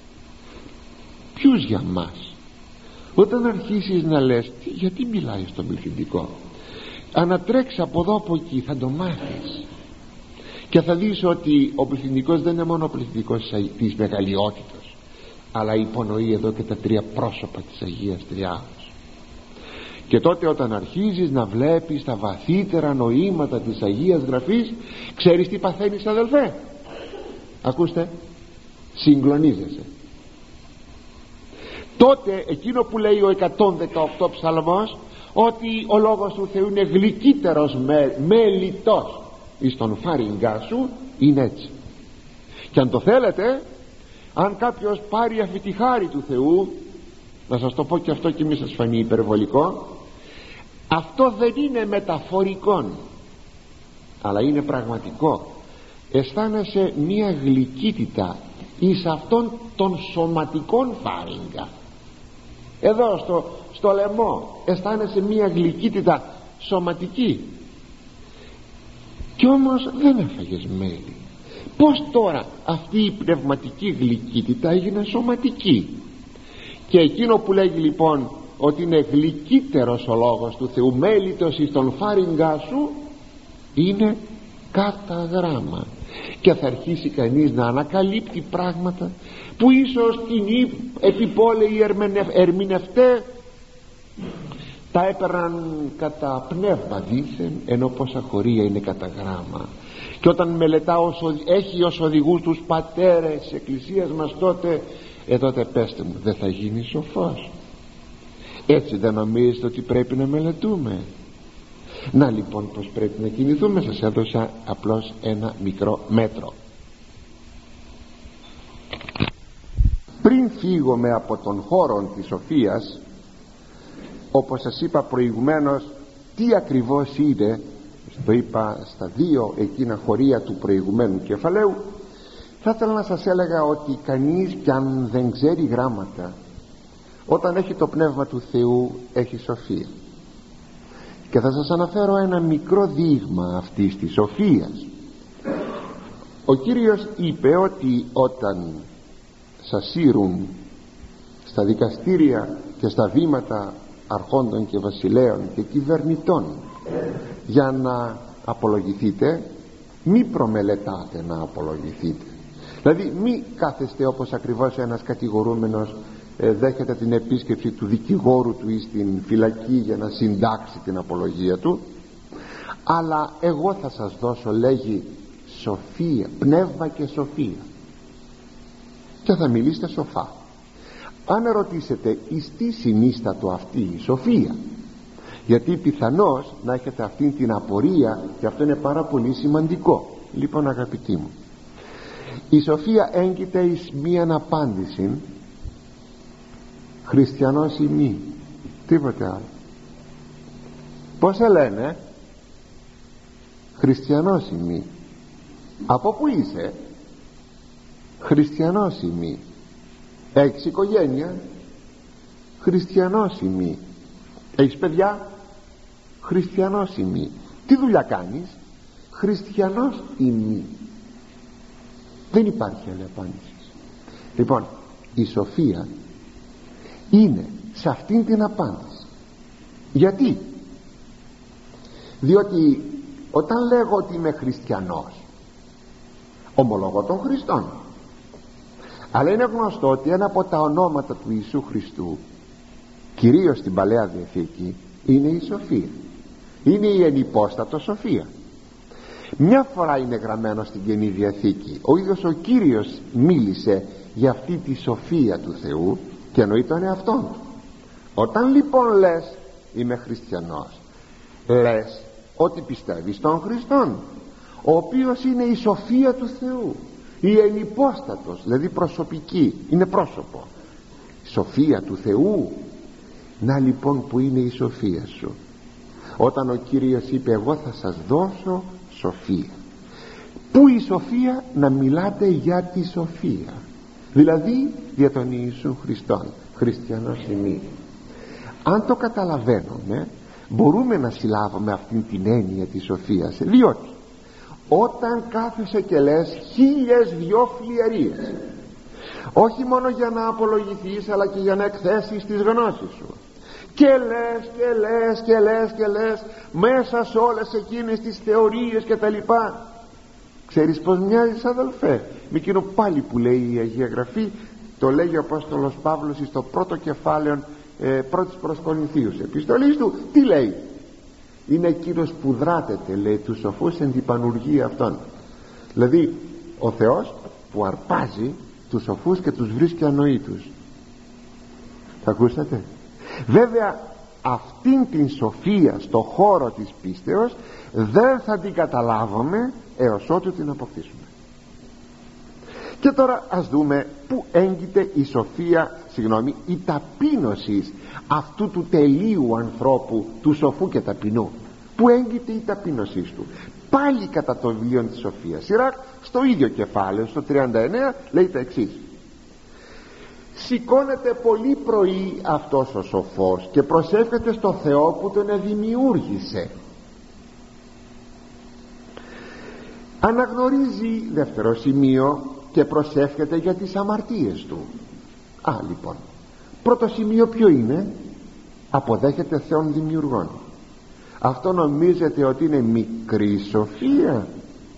Ποιους για μας? Όταν αρχίσεις να λες, γιατί μιλάει στον πληθυντικό, ανατρέξει από εδώ από εκεί, θα το μάθεις και θα δεις ότι ο πληθυντικός δεν είναι μόνο ο πληθυντικός της μεγαλειότητας, αλλά υπονοεί εδώ και τα τρία πρόσωπα της Αγίας Τριάδος. Και τότε όταν αρχίζεις να βλέπεις τα βαθύτερα νοήματα της Αγίας Γραφής, ξέρεις τι παθαίνεις, αδελφέ? Ακούστε, συγκλονίζεσαι. Τότε εκείνο που λέει ο εκατόν δεκαοκτώ ψαλμός, ότι ο λόγος του Θεού είναι γλυκύτερος με, μελιτός εις τον φάριγγά σου, είναι έτσι. Και αν το θέλετε, αν κάποιος πάρει αυτή τη χάρη του Θεού, να σας το πω και αυτό και μη σας φανεί υπερβολικό, αυτό δεν είναι μεταφορικό, αλλά είναι πραγματικό. Αισθάνεσαι μία γλυκύτητα εις αυτόν των σωματικών φάριγγα. Εδώ στο, στο λαιμό αισθάνεσαι μία γλυκύτητα σωματική, κι όμως δεν έφαγες μέλι. Πως τώρα αυτή η πνευματική γλυκύτητα έγινε σωματική? Και εκείνο που λέγει λοιπόν ότι είναι γλυκύτερος ο λόγος του Θεού, μέλιτος εις τον φάριγγά σου, είναι κατά γράμμα, και θα αρχίσει κανείς να ανακαλύπτει πράγματα που ίσως κοινοί επιπόλαιοι ερμηνευτές τα έπαιρναν κατά πνεύμα δήθεν, ενώ πόσα χωρία είναι κατά γράμμα. Και όταν μελετά όσο έχει ως οδηγούς τους πατέρες της εκκλησίας μας, τότε ε τότε πέστε μου, δεν θα γίνει σοφός? Έτσι δεν νομίζετε ότι πρέπει να μελετούμε? Να λοιπόν πως πρέπει να κινηθούμε. Σας έδωσα απλώς ένα μικρό μέτρο. Πριν φύγουμε από τον χώρο της σοφίας, όπως σας είπα προηγουμένως, τι ακριβώς είναι, το είπα στα δύο εκείνα χωρία του προηγουμένου κεφαλαίου, θα ήθελα να σας έλεγα ότι κανείς κι αν δεν ξέρει γράμματα, όταν έχει το Πνεύμα του Θεού έχει σοφία. Και θα σας αναφέρω ένα μικρό δείγμα αυτής της σοφίας. Ο Κύριος είπε ότι όταν σας σύρουν στα δικαστήρια και στα βήματα αρχόντων και βασιλέων και κυβερνητών για να απολογηθείτε, μη προμελετάτε να απολογηθείτε. Δηλαδή μη κάθεστε όπως ακριβώς ένας κατηγορούμενος ε, δέχεται την επίσκεψη του δικηγόρου του ή στην φυλακή για να συντάξει την απολογία του, αλλά εγώ θα σας δώσω, λέγει, σοφία, πνεύμα και σοφία, και θα μιλήσετε σοφά. Αν ρωτήσετε εις τι συνίστατο αυτή η σοφία, γιατί πιθανώς να έχετε αυτή την απορία, και αυτό είναι πάρα πολύ σημαντικό. Λοιπόν, αγαπητοί μου, η σοφία έγκυται εις μίαν απάντηση, χριστιανός ή μη, τίποτε άλλο. Πώς σε λένε? Χριστιανός ή μη. Από πού είσαι? Χριστιανός ή μη. Έχεις οικογένεια? Χριστιανός ή μη. Έχεις παιδιά? Χριστιανός ή μη. Τι δουλειά κάνεις? Χριστιανός ή μη. Δεν υπάρχει άλλη απάντηση. Λοιπόν, η σοφία είναι σε αυτήν την απάντηση. Γιατί? Διότι όταν λέγω ότι είμαι χριστιανός, ομολογώ τον Χριστόν, αλλά είναι γνωστό ότι ένα από τα ονόματα του Ιησού Χριστού, κυρίως στην Παλαιά Διαθήκη, είναι η σοφία. Είναι η ενυπόστατο σοφία. Μια φορά είναι γραμμένο στην Καινή Διαθήκη, ο ίδιος ο Κύριος μίλησε για αυτή τη σοφία του Θεού και εννοεί τον εαυτόν του. Όταν λοιπόν λες είμαι χριστιανός, λες ότι πιστεύεις στον Χριστόν, ο οποίος είναι η σοφία του Θεού, η ενυπόστατος, δηλαδή προσωπική, είναι πρόσωπο, σοφία του Θεού. Να λοιπόν που είναι η σοφία σου, όταν ο Κύριος είπε εγώ θα σας δώσω σοφία. Πού η σοφία? Να μιλάτε για τη σοφία, δηλαδή για τον Ιησού Χριστόν. Χριστιανός ημί. Αν το καταλαβαίνουμε, μπορούμε να συλλάβουμε αυτήν την έννοια της σοφίας, διότι όταν κάθεσαι και λες χίλιες δυο φλιαρίες, όχι μόνο για να απολογηθείς αλλά και για να εκθέσεις τις γνώσεις σου, και λες και λες και λες και λες μέσα σε όλες εκείνες τις θεωρίες και τα λοιπά, ξέρεις πως μοιάζεις, αδελφέ, με εκείνο πάλι που λέει η Αγία Γραφή, το λέγει ο Απόστολος Παύλος στο πρώτο κεφάλαιο ε, πρώτης προς Κορινθίους επιστολής του. Τι λέει? Είναι εκείνος που δράτεται, λέει, τους σοφούς εν την πανουργία αυτών. Δηλαδή ο Θεός που αρπάζει τους σοφούς και τους βρίσκει ανοήτους. Θα ακούσατε? Βέβαια αυτήν την σοφία στο χώρο της πίστεως δεν θα την καταλάβουμε έως ότου την αποκτήσουμε. Και τώρα ας δούμε πού έγκυται η σοφία, συγγνώμη, η ταπείνωση αυτού του τελείου ανθρώπου, του σοφού και ταπεινού. Πού έγκυται η ταπείνωσή του? Πάλι κατά το βιβλίο της Σοφίας Σιράκ, στο ίδιο κεφάλαιο, στο τριάντα εννέα, λέει τα εξής: σηκώνεται πολύ πρωί αυτός ο σοφός και προσεύχεται στο Θεό που τον εδημιούργησε. Αναγνωρίζει, δεύτερο σημείο, και προσεύχεται για τις αμαρτίες του. Α, λοιπόν, πρώτο σημείο ποιο είναι? Αποδέχεται Θεόν δημιουργών. Αυτό νομίζετε ότι είναι μικρή σοφία?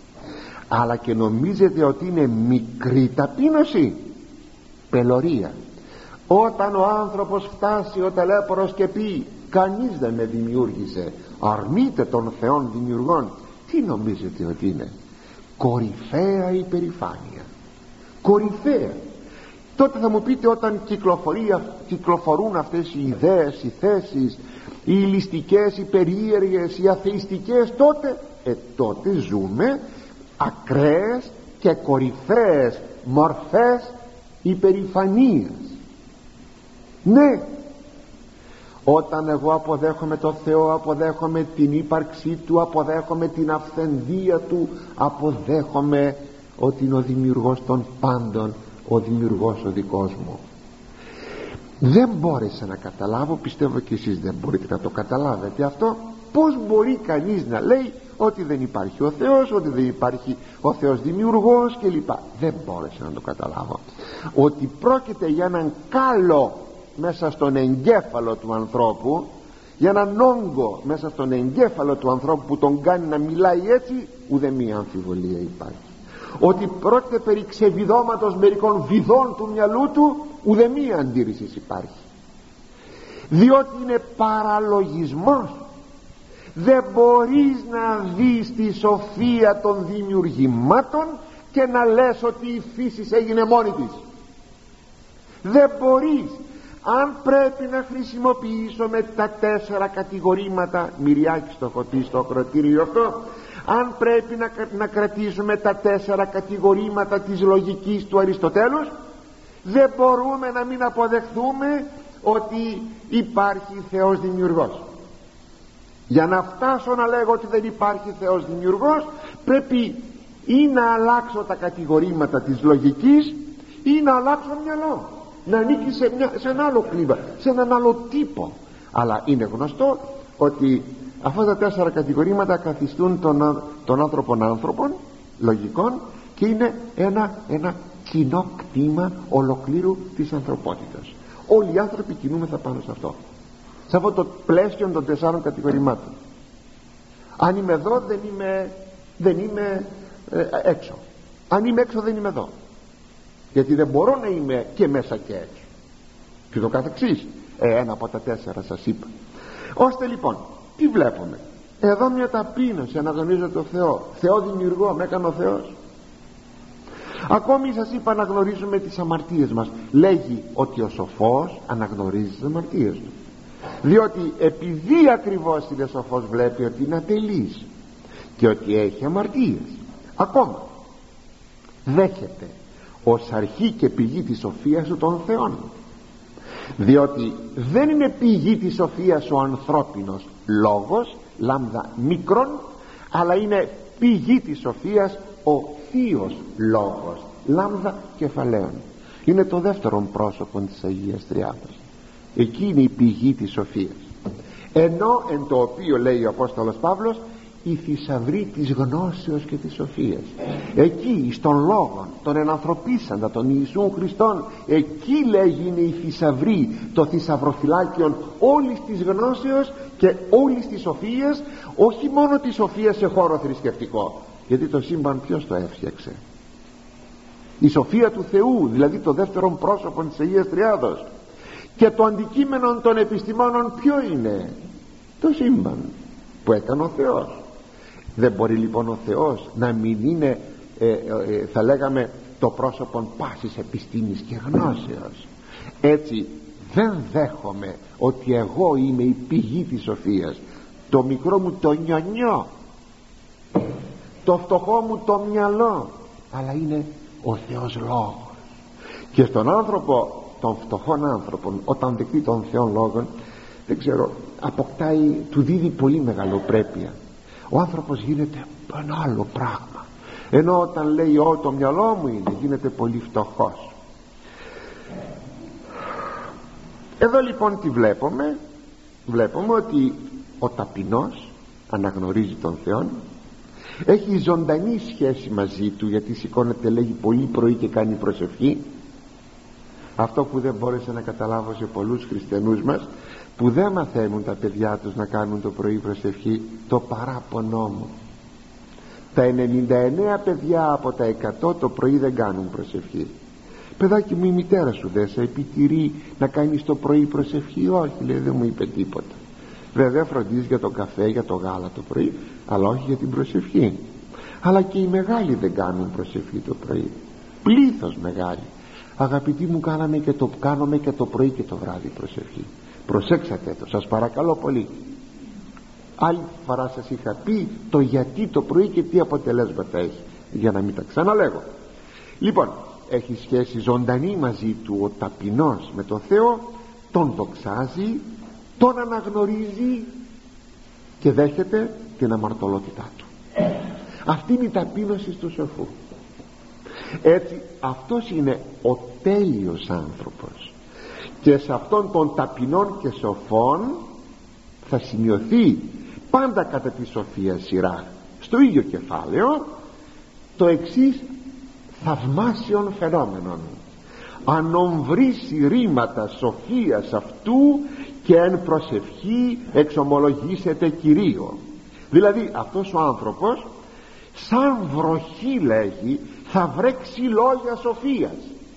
αλλά και νομίζετε ότι είναι μικρή ταπείνωση, πελωρία. Όταν ο άνθρωπος φτάσει ο ταλέπορος και πει κανείς δεν με δημιούργησε, αρνείται τον Θεόν δημιουργών, τι νομίζετε ότι είναι? Κορυφαία υπερηφάνεια, κορυφαία. Τότε θα μου πείτε, όταν κυκλοφορούν αυτές οι ιδέες, οι θέσεις, οι ληστικές, οι περίεργες, οι αθεϊστικές, τότε ε, τότε ζούμε ακραίες και κορυφαίες μορφές υπερηφανίας. Ναι, όταν εγώ αποδέχομαι το Θεό, αποδέχομαι την ύπαρξή Του, αποδέχομαι την αυθεντία Του, αποδέχομαι ότι είναι ο δημιουργός των πάντων, ο δημιουργός ο δικός μου. Δεν μπόρεσα να καταλάβω, πιστεύω και εσείς δεν μπορείτε να το καταλάβετε αυτό, πως μπορεί κανείς να λέει ότι δεν υπάρχει ο Θεός, ότι δεν υπάρχει ο Θεός δημιουργός κλπ. Δεν μπόρεσα να το καταλάβω ότι πρόκειται για έναν κάλο μέσα στον εγκέφαλο του ανθρώπου, για έναν όγκο μέσα στον εγκέφαλο του ανθρώπου που τον κάνει να μιλάει έτσι. Ουδέμια αμφιβολία υπάρχει ότι πρόκειται περί ξεβιδώματος μερικών βιδών του μυαλού του. Ουδέμια αντίρρηση υπάρχει, διότι είναι παραλογισμός. Δεν μπορείς να δεις τη σοφία των δημιουργημάτων και να λες ότι η φύση έγινε μόνη της. Δεν μπορείς. Αν πρέπει να χρησιμοποιήσουμε τα τέσσερα κατηγορήματα, Μυριάκη στο φωτί στο ακροατήριο αυτό, αν πρέπει να, να κρατήσουμε τα τέσσερα κατηγορήματα της λογικής του Αριστοτέλους, δεν μπορούμε να μην αποδεχθούμε ότι υπάρχει Θεός δημιουργός. Για να φτάσω να λέγω ότι δεν υπάρχει Θεός δημιουργός, πρέπει ή να αλλάξω τα κατηγορήματα της λογικής ή να αλλάξω μυαλό, να ανήκει σε, μια, σε ένα άλλο κλίμα, σε έναν άλλο τύπο. Αλλά είναι γνωστό ότι αυτά τα τέσσερα κατηγορήματα καθιστούν τον, τον άνθρωπον άνθρωπον λογικών και είναι ένα, ένα κοινό κτήμα ολοκλήρου της ανθρωπότητας. Όλοι οι άνθρωποι κινούμεθα πάνω σε αυτό, σε αυτό το πλαίσιο των τεσσάρων κατηγορημάτων. Αν είμαι εδώ δεν είμαι, δεν είμαι ε, έξω. Αν είμαι έξω δεν είμαι εδώ, γιατί δεν μπορώ να είμαι και μέσα και έξω και το καθεξής. ε, ένα από τα τέσσερα σας είπα. Ώστε λοιπόν τι βλέπουμε εδώ? Μια ταπείνωση, αναγνωρίζω το Θεό. Θεό δημιουργώ, με έκανε ο Θεός. Ακόμη σας είπα να γνωρίζουμε τις αμαρτίες μας. Λέγει ότι ο σοφός αναγνωρίζει τις αμαρτίες του, διότι επειδή ακριβώς είναι σοφός βλέπει ότι είναι ατελής και ότι έχει αμαρτίες. Ακόμα δέχεται ως αρχή και πηγή της σοφίας του των Θεών, διότι δεν είναι πηγή της σοφίας ο ανθρώπινος λόγος λάμδα μικρόν, αλλά είναι πηγή της σοφίας ο θείος λόγος λάμδα κεφαλαίων. Είναι το δεύτερο πρόσωπο της Αγίας Τριάδας. Εκεί είναι η πηγή της σοφίας, ενώ εν το οποίο λέει ο Απόστολος Παύλος η θησαυρή της γνώσεως και της σοφίας. Εκεί στον λόγο τον ενανθρωπίσαντα τον Ιησούν Χριστόν, εκεί λέγει είναι η θησαυρή, το θησαυροφυλάκιον όλης της γνώσεως και όλης της σοφίας. Όχι μόνο τη σοφία σε χώρο θρησκευτικό, γιατί το σύμπαν ποιος το έφτιαξε? Η σοφία του Θεού, δηλαδή το δεύτερο πρόσωπο της Αγίας Τριάδος. Και το αντικείμενο των επιστημόνων ποιο είναι? Το σύμπαν που έκανε ο Θεός. Δεν μπορεί λοιπόν ο Θεός να μην είναι ε, ε, θα λέγαμε το πρόσωπο πάσης επιστήμης και γνώσεως. Έτσι δεν δέχομαι ότι εγώ είμαι η πηγή της σοφίας. Το μικρό μου το νιονιό, το φτωχό μου το μυαλό, αλλά είναι ο Θεός λόγος. Και στον άνθρωπο, τον φτωχόν άνθρωπο, όταν δεκτεί τον Θεόν λόγον, δεν ξέρω, αποκτάει, του δίδει πολύ μεγαλοπρέπεια. Ο άνθρωπος γίνεται ένα άλλο πράγμα, ενώ όταν λέει ό, το μυαλό μου είναι, γίνεται πολύ φτωχός. Εδώ λοιπόν τι βλέπουμε? Βλέπουμε ότι ο ταπεινός αναγνωρίζει τον Θεόν, έχει ζωντανή σχέση μαζί του, γιατί σηκώνεται λέγει πολύ πρωί και κάνει προσευχή. Αυτό που δεν μπόρεσα να καταλάβω σε πολλούς χριστιανούς μας, που δεν μαθαίνουν τα παιδιά τους να κάνουν το πρωί προσευχή, το παράπονό μου Τα ενενήντα εννέα παιδιά από τα εκατό το πρωί δεν κάνουν προσευχή. Παιδάκι μου, η μητέρα σου δεν σε επιτηρεί να κάνεις το πρωί προσευχή? Όχι, λέει, δεν μου είπε τίποτα. Βέβαια φροντίζει για το καφέ, για το γάλα το πρωί, αλλά όχι για την προσευχή. Αλλά και οι μεγάλοι δεν κάνουν προσευχή το πρωί. Πλήθος μεγάλοι. Αγαπητοί μου, κάναμε και το, κάνουμε και το πρωί και το βράδυ προσευχή. Προσέξατε το, σας παρακαλώ πολύ. Άλλη φορά σας είχα πει το γιατί το πρωί και τι αποτελέσματα έχει, για να μην τα ξαναλέγω. Λοιπόν, έχει σχέση ζωντανή μαζί του ο ταπεινός με τον Θεό, τον δοξάζει, τον αναγνωρίζει και δέχεται την αμαρτωλότητά του. Αυτή είναι η ταπείνωση του σοφού. Έτσι αυτός είναι ο τέλειος άνθρωπος, και σε αυτόν των ταπεινών και σοφών θα σημειωθεί πάντα κατά τη σοφία σειρά στο ίδιο κεφάλαιο το εξής θαυμάσιον φαινόμενον: ανομβρήσει ρήματα σοφίας αυτού και εν προσευχή εξομολογήσετε Κυρίω. Δηλαδή αυτός ο άνθρωπος σαν βροχή, λέγει, θα βρέξει λόγια σοφίας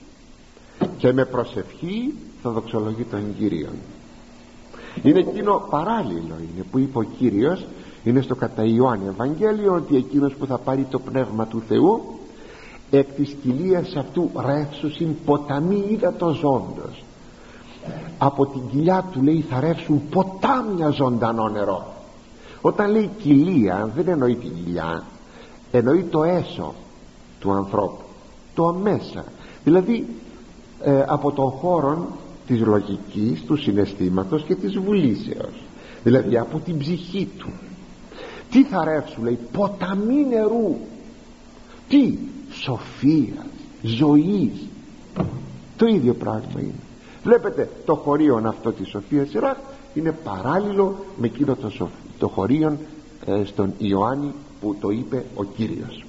και με προσευχή θα δοξολογεί τον Κύριον. Είναι εκείνο παράλληλο είναι που είπε ο Κύριος, είναι στο κατά Ιωάννη Ευαγγέλιο, ότι εκείνος που θα πάρει το πνεύμα του Θεού, εκ της κοιλίας αυτού ρεύσουσιν ποταμοί ύδατος ζώντος. Από την κοιλιά του, λέει, θα ρεύσουν ποτάμια ζωντανό νερό. Όταν λέει κοιλία δεν εννοεί την κοιλιά, εννοεί το έσω του ανθρώπου, το αμέσα, δηλαδή ε, από τον χώρο της λογικής, του συναισθήματος και της βουλήσεως, δηλαδή από την ψυχή του. Τι θα ρεύσουν, λέει, ποταμοί νερού. Τι? Σοφίας, ζωής. Το ίδιο πράγμα είναι. Βλέπετε, το χωρίον αυτό της σοφίας σειρά είναι παράλληλο με εκείνο το, σοφ... το χωρίον ε, στον Ιωάννη που το είπε ο Κύριος.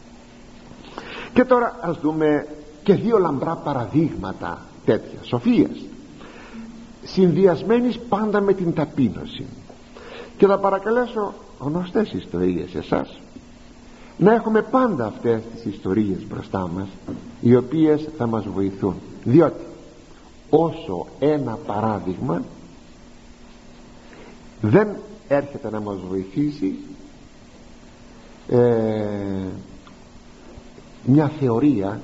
Και τώρα ας δούμε και δύο λαμπρά παραδείγματα τέτοια σοφίας, συνδυασμένης πάντα με την ταπείνωση, και θα παρακαλέσω γνωστές ιστορίες εσάς να έχουμε πάντα αυτές τις ιστορίες μπροστά μας, οι οποίες θα μας βοηθούν, διότι όσο ένα παράδειγμα δεν έρχεται να μας βοηθήσει ε, μια θεωρία,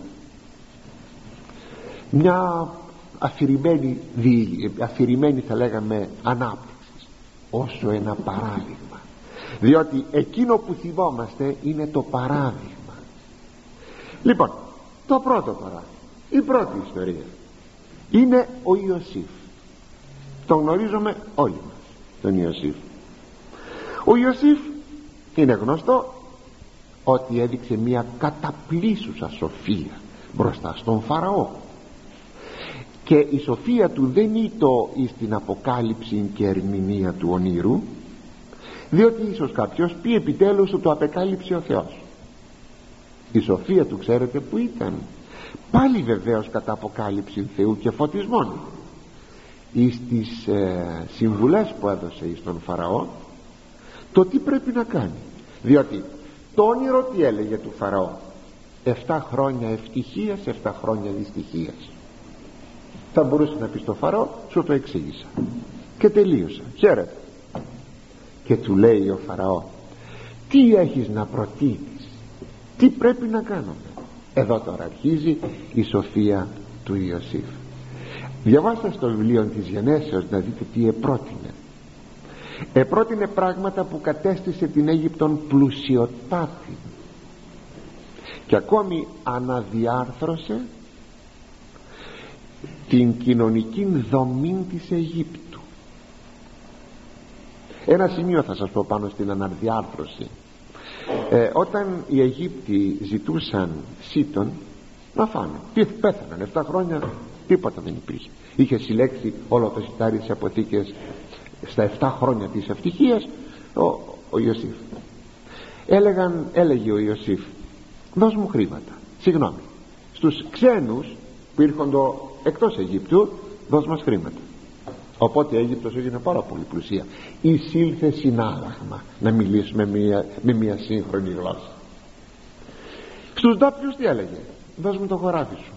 μια αφηρημένη, αφηρημένη θα λέγαμε ανάπτυξη, όσο ένα παράδειγμα, διότι εκείνο που θυμόμαστε είναι το παράδειγμα. Λοιπόν, το πρώτο παράδειγμα, η πρώτη ιστορία είναι ο Ιωσήφ. Τον γνωρίζουμε όλοι μας τον Ιωσήφ. Ο Ιωσήφ είναι γνωστό ότι έδειξε μια καταπλήσουσα σοφία μπροστά στον Φαραώ, και η σοφία του δεν ήτο εις την αποκάλυψη και ερμηνεία του ονείρου, διότι ίσως κάποιος πει επιτέλους του το απεκάλυψε ο Θεός. Η σοφία του ξέρετε που ήταν? Πάλι βεβαίως κατά αποκάλυψη Θεού και φωτισμών, εις τις ε, συμβουλές που έδωσε εις τον Φαραώ το τι πρέπει να κάνει, διότι το όνειρο τι έλεγε του Φαραώ? Εφτά χρόνια ευτυχίας, εφτά χρόνια δυστυχίας. Θα μπορούσε να πει στο Φαραώ, σου το εξήγησα και τελείωσα, χαίρετε. Και του λέει ο Φαραώ, τι έχεις να προτείνεις, τι πρέπει να κάνουμε? Εδώ τώρα αρχίζει η σοφία του Ιωσήφ. Διαβάστε στο βιβλίο της Γενέσεως να δείτε τι επρότεινε. Επρότεινε πράγματα που κατέστησε την Αίγυπτον πλουσιοτάτη, και ακόμη αναδιάρθρωσε την κοινωνική δομή της Αιγύπτου. Ένα σημείο θα σας πω πάνω στην αναδιάρθρωση. ε, όταν οι Αιγύπτιοι ζητούσαν σύτων να φάνε, τι πέθαναν εφτά χρόνια, τίποτα δεν υπήρχε. Είχε συλλέξει όλο το σιτάρι της αποθήκες στα εφτά χρόνια της ευτυχίας ο, ο Ιωσήφ. Έλεγαν, έλεγε ο Ιωσήφ, δώσ' μου χρήματα, συγγνώμη, στους ξένους που ήρχονται εκτός Αιγύπτου, δώσ' μας χρήματα. Οπότε η Αίγυπτος έγινε πάρα πολύ πλουσία. Εισήλθε συνάλλαγμα, να μιλήσουμε με μια, με μια σύγχρονη γλώσσα. Στους ντόπιους τι έλεγε? Δώσ' μου το χωράφι σου.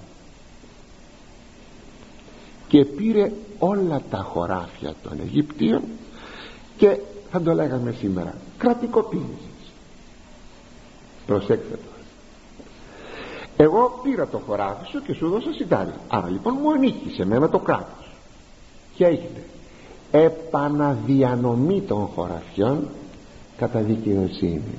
Και πήρε όλα τα χωράφια των Αιγυπτίων και θα το λέγαμε σήμερα κρατικοποίησης. Προσέξτε το. Εγώ πήρα το χωράφι σου και σου δώσα σιτάρι, άρα λοιπόν μου ανήκει σε μένα το κράτος. Και έχετε επαναδιανομή των χωραφιών κατά δικαιοσύνη.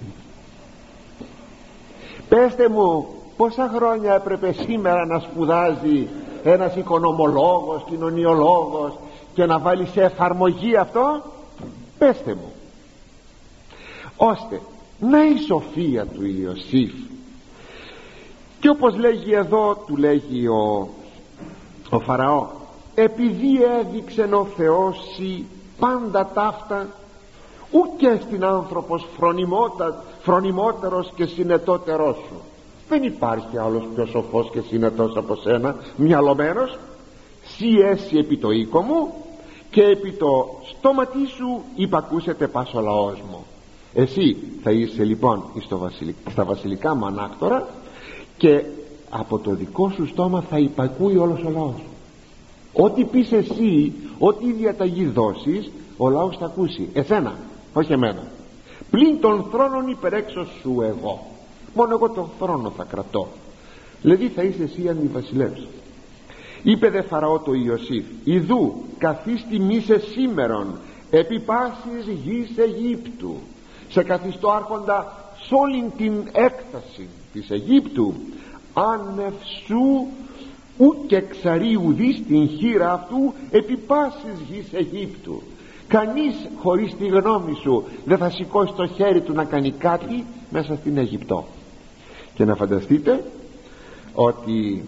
Πέστε μου, πόσα χρόνια έπρεπε σήμερα να σπουδάζει ένας οικονομολόγος, κοινωνιολόγος και να βάλει σε εφαρμογή αυτό? Πέστε μου. Ώστε να η σοφία του Ιωσήφ, και όπως λέγει εδώ, του λέγει ο, ο Φαραώ, επειδή έδειξεν ο Θεός σοι πάντα ταύτα, ουκ στην άνθρωπος φρονιμότα, φρονιμότερος και συνετότερός σου. Δεν υπάρχει άλλος πιο σοφός και συνετός από σένα, μυαλωμένος. Σύ έσυ επί το οίκο μου και επί το στόματί σου υπακούσεται πας ο λαός μου. Εσύ θα είσαι λοιπόν στο βασιλικ... στα βασιλικά μου ανάκτορα και από το δικό σου στόμα θα υπακούει όλος ο λαός. Ό,τι πεις εσύ, ό,τι διαταγή δώσεις, ο λαός θα ακούσει εσένα, όχι εμένα. Πλην των θρόνων υπερέξω σου εγώ, μόνο εγώ τον θρόνο θα κρατώ. Δηλαδή θα είσαι εσύ αντιβασιλεύς. Είπε δε Φαραώ το Ιωσήφ, ιδού καθίστη μη σε σήμερον επί πάσης γης Αιγύπτου. Σε καθιστώ άρχοντα σ' όλην την έκταση της Αιγύπτου, άνευ σου ουκ εξαρεί ουδής την χείρα αυτού επί πάσης γης Αιγύπτου. Κανείς χωρίς τη γνώμη σου δεν θα σηκώσει το χέρι του να κάνει κάτι μέσα στην Αιγυπτό. Και να φανταστείτε ότι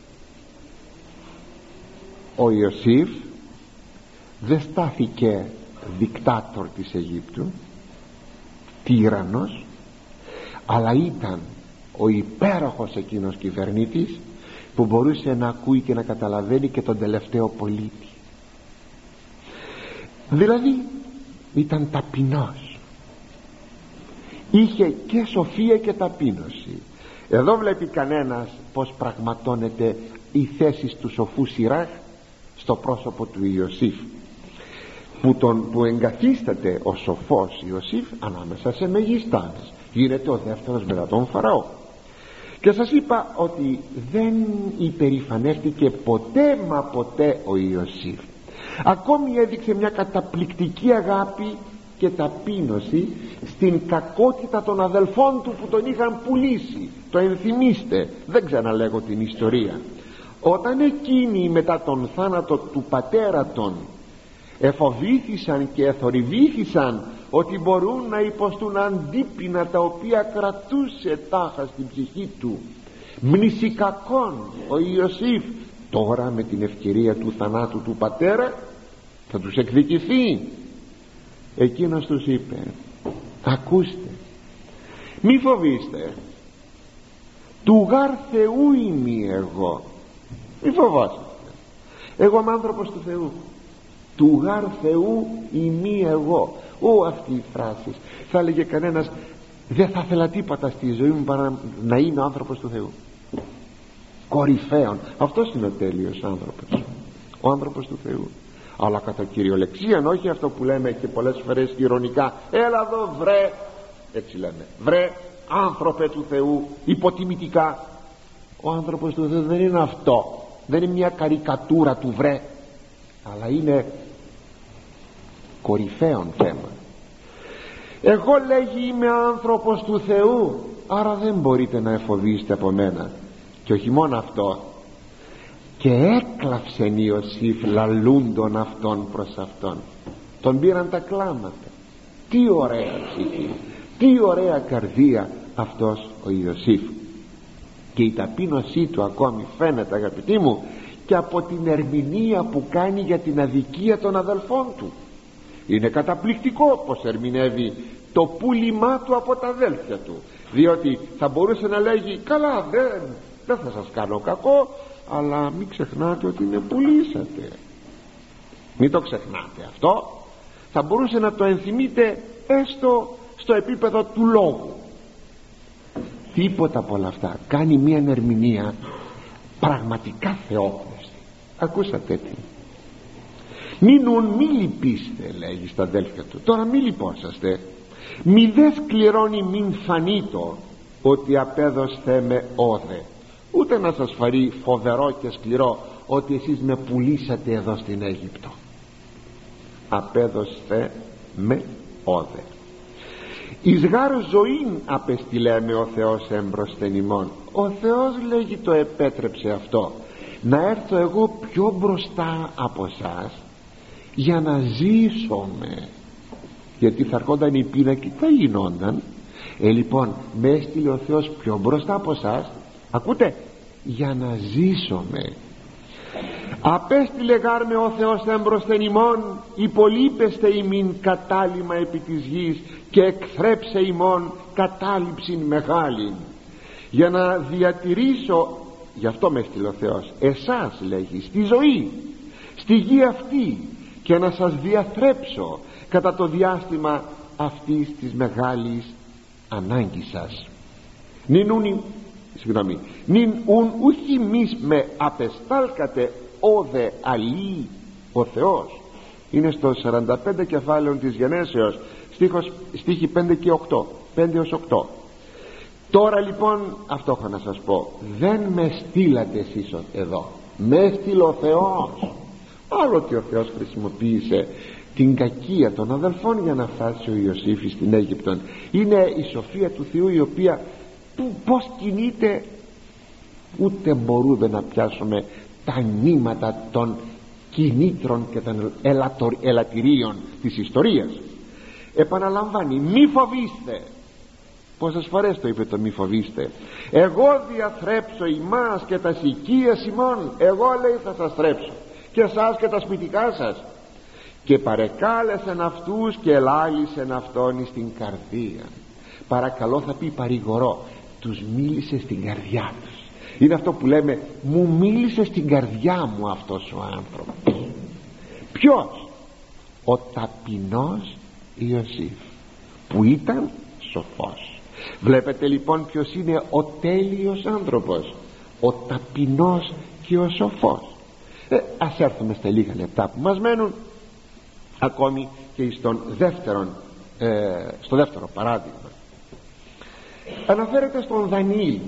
ο Ιωσήφ δεν στάθηκε δικτάτορ της Αιγύπτου, τύραννος, αλλά ήταν ο υπέροχος εκείνος κυβερνήτης που μπορούσε να ακούει και να καταλαβαίνει και τον τελευταίο πολίτη. Δηλαδή ήταν ταπεινός, είχε και σοφία και ταπείνωση. Εδώ βλέπει κανένας πως πραγματώνεται η θέση του σοφού Σιράχ στο πρόσωπο του Ιωσήφ, που, τον, που εγκαθίσταται ο σοφός Ιωσήφ ανάμεσα σε μεγιστάνες. Γίνεται ο δεύτερος μετά τον Φαραώ. Και σας είπα ότι δεν υπερηφανεύτηκε ποτέ μα ποτέ ο Ιωσήφ. Ακόμη έδειξε μια καταπληκτική αγάπη και ταπείνωση στην κακότητα των αδελφών του που τον είχαν πουλήσει. Το ενθυμίστε, δεν ξαναλέγω την ιστορία. Όταν εκείνοι μετά τον θάνατο του πατέρα των εφοβήθησαν και εθορυβήθησαν ότι μπορούν να υποστούν αντίπεινα τα οποία κρατούσε τάχα στην ψυχή του, μνησικακόν ο Ιωσήφ, τώρα με την ευκαιρία του θανάτου του πατέρα θα τους εκδικηθεί. Εκείνος τους είπε, ακούστε, μη φοβήστε, του γάρ Θεού είμαι εγώ, μη φοβάστε, εγώ είμαι άνθρωπος του Θεού, του γάρ Θεού είμαι εγώ. Ω, αυτή η φράση θα έλεγε κανένας, δεν θα ήθελα τίποτα στη ζωή μου παρά να είμαι άνθρωπος του Θεού. Κορυφαίων, αυτός είναι ο τέλειος άνθρωπος, ο άνθρωπος του Θεού. Αλλά κατά κυριολεξίαν, όχι αυτό που λέμε και πολλές φορές ηρωνικά, έλα εδώ βρε, έτσι λέμε, βρε άνθρωπε του Θεού, υποτιμητικά. Ο άνθρωπος του Θεού δεν είναι αυτό, δεν είναι μια καρικατούρα του βρε, αλλά είναι κορυφαίον θέμα. Εγώ, λέγει, είμαι άνθρωπος του Θεού, άρα δεν μπορείτε να εφοβήσετε από μένα. Και όχι μόνο αυτό, και έκλαψεν Ιωσήφ λαλούντον αυτόν προς αυτόν. Τον πήραν τα κλάματα. Τι ωραία ψυχή, τι ωραία καρδία αυτός ο Ιωσήφ. Και η ταπείνωσή του ακόμη φαίνεται, αγαπητοί μου, και από την ερμηνεία που κάνει για την αδικία των αδελφών του. Είναι καταπληκτικό πως ερμηνεύει το πούλημά του από τα αδέλφια του, διότι θα μπορούσε να λέγει, καλά, δεν, δεν θα σας κάνω κακό, αλλά μην ξεχνάτε ότι με πουλήσατε. Μην το ξεχνάτε αυτό. Θα μπορούσε να το ενθυμείτε έστω στο επίπεδο του λόγου. τίποτα από όλα αυτά. Κάνει μία ερμηνεία πραγματικά θεόπνευστη. Ακούσατε τι? Μην ουν μη λυπήστε, λέγει στα αδέλφια του. Τώρα μη λυπόσαστε, μη δε σκληρώνει μην φανείτο ότι απέδωσθε με όδε. Ούτε να σας φαρεί φοβερό και σκληρό ότι εσείς με πουλήσατε εδώ στην Αίγυπτο. Απέδωσθε με όδε. Εις γάρ ζωήν απεστηλέμε ο Θεός έμπροσθεν ημών. Ο Θεός, λέγει, το επέτρεψε αυτό, να έρθω εγώ πιο μπροστά από εσάς, για να ζήσουμε. Γιατί θα έρχονταν η πείνα και θα γινόνταν. Ε λοιπόν με έστειλε ο Θεός πιο μπροστά από εσάς, ακούτε, για να ζήσουμε. Απέστειλε γάρ με ο Θεός έμπροσθεν ημών, υπολείπεστε ημίν κατάλημα επί της γης, και εκθρέψε ημών κατάληψην μεγάλην, για να διατηρήσω, γι' αυτό με έστειλε ο Θεός, εσάς, λέγει, στη ζωή, στη γη αυτή, και να σας διαθρέψω κατά το διάστημα αυτής της μεγάλης ανάγκης σας. Νην ούν, συγγνώμη, νην ούν ούχι μης με απεστάλκατε όδε αλή ο Θεός. Είναι στο σαράντα πέντε κεφάλαιο της Γενέσεως, στίχος, στίχοι πέντε και οκτώ, πέντε έως οκτώ. Τώρα λοιπόν αυτό έχω να σας πω, δεν με στείλατε εσείς εδώ, με έστειλε ο Θεός. Άλλο ότι ο Θεός χρησιμοποίησε την κακία των αδελφών για να φτάσει ο Ιωσήφ στην Αίγυπτο. Είναι η σοφία του Θεού, η οποία που, πως κινείται, ούτε μπορούμε να πιάσουμε τα νήματα των κινήτρων και των ελατορ, ελαττηρίων της ιστορίας. Επαναλαμβάνει, μη φοβήστε. Πόσες φορές το είπε το μη φοβήστε? Εγώ διαθρέψω ημάς και τα οικίας ημών. Εγώ, λέει, θα σας θρέψω και εσάς και τα σπιτικά σας. Και παρεκάλεσεν αυτούς και ελάλησεν αυτόν στην καρδία. Παρακαλώ, θα πει παρηγορώ, τους μίλησε στην καρδιά τους. Είναι αυτό που λέμε, μου μίλησε στην καρδιά μου αυτός ο άνθρωπος. Ποιος? Ο ταπεινός Ιωσήφ, που ήταν σοφός. Βλέπετε λοιπόν ποιος είναι ο τέλειος άνθρωπος? Ο ταπεινός και ο σοφός. ε, Ας έρθουμε στα λίγα λεπτά που μας μένουν ακόμη και στον δεύτερον, ε, στο δεύτερο παράδειγμα. Αναφέρεται στον Δανιήλ.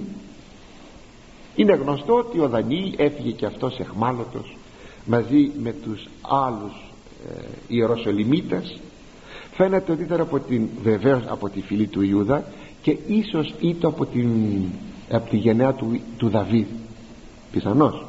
Είναι γνωστό ότι ο Δανιήλ έφυγε και αυτός εχμάλωτος μαζί με τους άλλους ε, Ιεροσολυμίτες. Φαίνεται ότι ήταν από την, βεβαίως από τη φυλή του Ιούδα, και ίσως ήταν από, την, από τη γενναία του, του Δαβίδ, πιθανώς.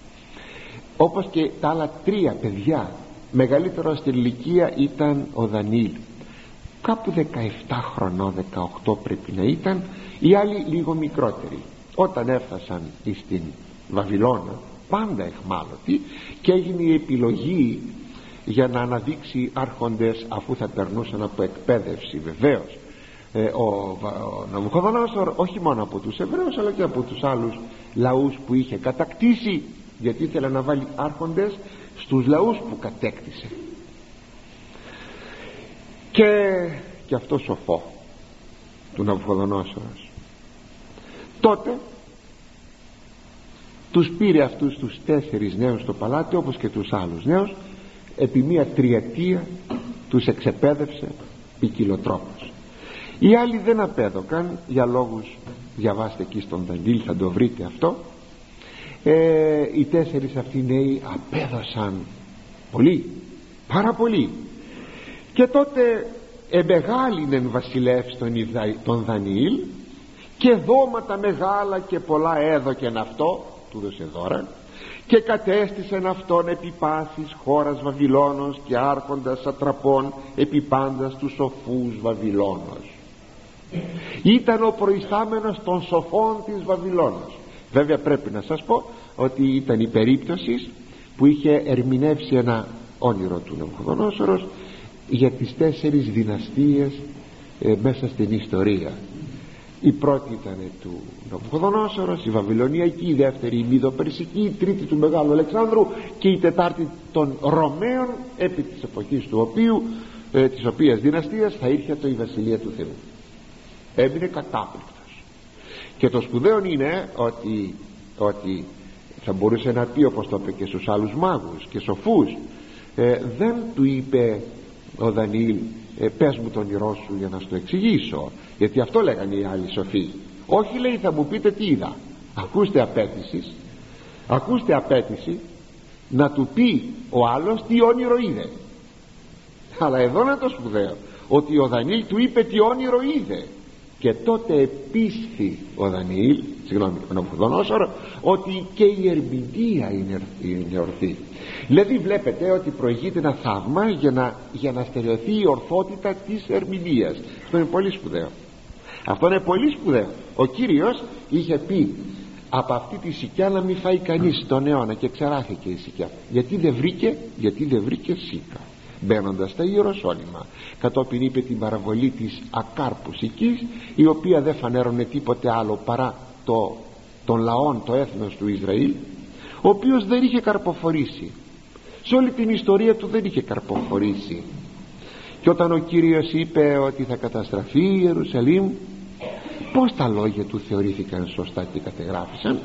Όπως και τα άλλα τρία παιδιά. Μεγαλύτερο στην ηλικία ήταν ο Δανιήλ, κάπου δεκαεπτά χρονών, δεκαοκτώ πρέπει να ήταν. Οι άλλοι λίγο μικρότεροι. Όταν έφτασαν στην Βαβυλώνα, πάντα εχμάλωτοι, και έγινε η επιλογή για να αναδείξει άρχοντες, αφού θα περνούσαν από εκπαίδευση βεβαίως, ε, ο, ο Ναβουχοδονόσορ, όχι μόνο από τους Εβραίους αλλά και από τους άλλους λαούς που είχε κατακτήσει, γιατί ήθελε να βάλει άρχοντες στους λαούς που κατέκτησε. Και, και αυτό σοφό του Ναβουχοδονόσορος. Τότε τους πήρε αυτούς τους τέσσερις νέους στο παλάτι, όπως και τους άλλους νέους, επί μία τριετία τους εξεπαίδευσε ποικιλοτρόπως. Οι άλλοι δεν απέδωκαν για λόγους, διαβάστε εκεί στον Δανιήλ, θα το βρείτε αυτό. ε, οι τέσσερις αυτοί νέοι απέδωσαν πολύ, πάρα πολύ. Και τότε εμπεγάλινεν βασιλεύς τον, τον Δανιήλ, και δώματα μεγάλα και πολλά έδωκεν αυτό, του δώσε δώρα, και κατέστησεν αυτόν επί πάσης χώρας Βαβυλώνος και άρχοντας ατραπών επί πάντας τους σοφούς Βαβυλώνος. Ήταν ο προϊστάμενος των σοφών της Βαβυλώνος. Βέβαια πρέπει να σας πω ότι ήταν η περίπτωση που είχε ερμηνεύσει ένα όνειρο του Ναβουχοδονόσορος για τις τέσσερις δυναστείες ε, μέσα στην ιστορία. Η πρώτη ήταν του Ναβουχοδονόσορος, η Βαβυλωνιακή, η δεύτερη η Μηδοπερσική, η τρίτη του Μεγάλου Αλεξάνδρου και η τετάρτη των Ρωμαίων, επί της εποχής του οποίου, ε, της οποίας δυναστείας θα ήρθε το η Βασιλεία του Θεού. Έμεινε κατάπληκτος. Και το σπουδαίο είναι ότι, ότι θα μπορούσε να πει, όπως το είπε και στους άλλους μάγους και σοφούς, ε, δεν του είπε ο Δανιήλ ε, πες μου το όνειρό σου για να σου το εξηγήσω, γιατί αυτό λέγανε οι άλλοι σοφοί. Όχι, λέει, θα μου πείτε τι είδα. Ακούστε απέτηση, ακούστε απέτηση να του πει ο άλλος τι όνειρο είδε. Αλλά εδώ είναι το σπουδαίο, ότι ο Δανιήλ του είπε τι όνειρο είδε, και τότε επίσθη ο Δανιήλ, συγγνώμη, ο Ναβουχοδονόσορ, ότι και η ερμηνεία είναι, είναι ορθή. Δηλαδή βλέπετε ότι προηγείται ένα θαύμα για να, για να στερεωθεί η ορθότητα της ερμηνείας. Αυτό είναι πολύ σπουδαίο. Αυτό είναι πολύ σπουδαίο. Ο Κύριος είχε πει από αυτή τη σικιά να μην φάει κανείς τον αιώνα, και ξεράθηκε η σικιά. Γιατί δεν βρήκε, γιατί δεν βρήκε σίκα μπαίνοντας στα Ιεροσόλυμα. Κατόπιν είπε την παραβολή της ακάρπου σικής, η οποία δεν φανέρωνε τίποτε άλλο παρά το, τον λαόν, το έθνος του Ισραήλ, ο οποίος δεν είχε καρποφορήσει. Σε όλη την ιστορία του δεν είχε καρποφορήσει. Και όταν ο Κύριος είπε ότι θα καταστραφεί η Ιερουσαλήμ, πως τα λόγια του θεωρήθηκαν σωστά και κατεγράφησαν?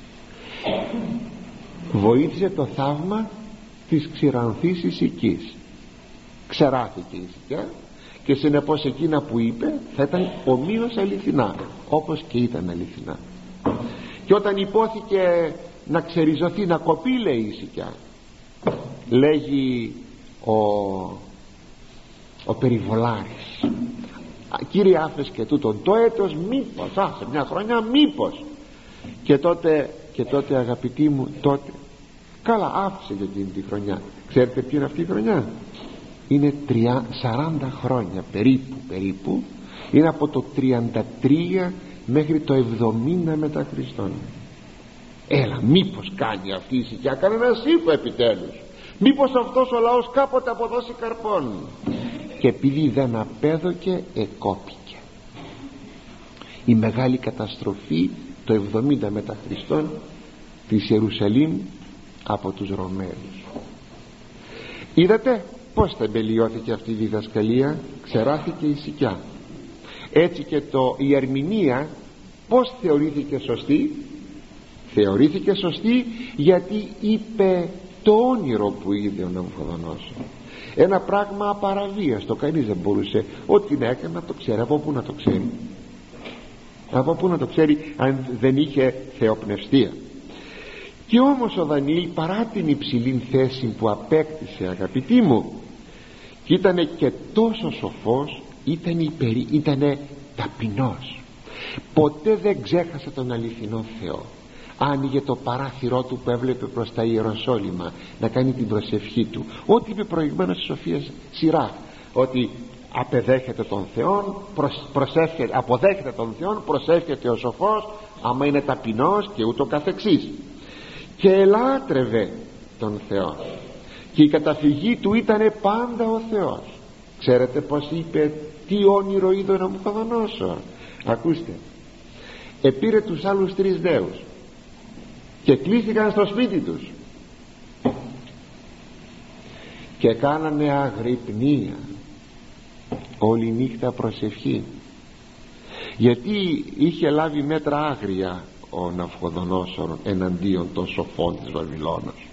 Βοήθησε το θαύμα της ξηρανθής σικής. Ξεράθηκε η σικιά, και συνεπώς εκείνα που είπε θα ήταν ομοίως αληθινά, όπως και ήταν αληθινά. Και όταν υπόθηκε να ξεριζωθεί, να κοπεί, λέει, η σικιά, λέγει ο, ο περιβολάρης, κύριε άφες και τούτον το έτος, μήπως, α, σε μια χρονιά μήπως. Και τότε, και τότε αγαπητοί μου, τότε καλά άφησε για εκείνη τη χρονιά. Ξέρετε ποια είναι αυτή η χρονιά? Είναι σαράντα χρόνια περίπου, περίπου είναι από το τριάντα τρία μέχρι το εβδομήντα μετά Χριστόν. Έλα, μήπως κάνει αυτή η σικιά κανένα σύμφο επιτέλους, μήπως αυτός ο λαός κάποτε αποδώσει καρπόν? Και επειδή δεν απέδωκε, εκόπηκε. Η μεγάλη καταστροφή το εβδομήντα μετά Χριστόν της Ιερουσαλήμ από τους Ρωμαίους. Είδατε πως θεμελιώθηκε αυτή η διδασκαλία? Ξεράθηκε η σικιά. Έτσι και το, η ερμηνεία πως θεωρήθηκε σωστή? Θεωρήθηκε σωστή γιατί είπε το όνειρο που είδε ο Ναβουχοδονόσορ. Ένα πράγμα απαραβίαστο, κανείς δεν μπορούσε, ό,τι να έκανε να το ξέρει. Από πού να το ξέρει? Από πού να το ξέρει αν δεν είχε θεοπνευστία? Και όμως ο Δανιήλ, παρά την υψηλή θέση που απέκτησε, αγαπητοί μου, και ήτανε και τόσο σοφός, ήτανε, υπερι, ήτανε ταπεινός, ποτέ δεν ξέχασε τον αληθινό Θεό. Άνοιγε το παράθυρό του που έβλεπε προς τα Ιεροσόλυμα να κάνει την προσευχή του, ό,τι είπε προηγουμένως στη Σοφία Σειρά, ότι απεδέχεται τον Θεό, προσεύχεται, αποδέχεται τον Θεό, προσεύχεται ο σοφός άμα είναι ταπεινός, και ούτω καθεξής. Και ελάτρευε τον Θεό, και η καταφυγή του ήταν πάντα ο Θεός. Ξέρετε πως είπε τι όνειρο είδε ο Ναβουχοδονόσορ? Ακούστε, επήρε τους άλλους τρεις νέους και κλείθηκαν στο σπίτι τους και κάνανε αγρυπνία όλη νύχτα προσευχή, γιατί είχε λάβει μέτρα άγρια ο Ναβουχοδονόσορ εναντίον των σοφών της Βαβυλώνος.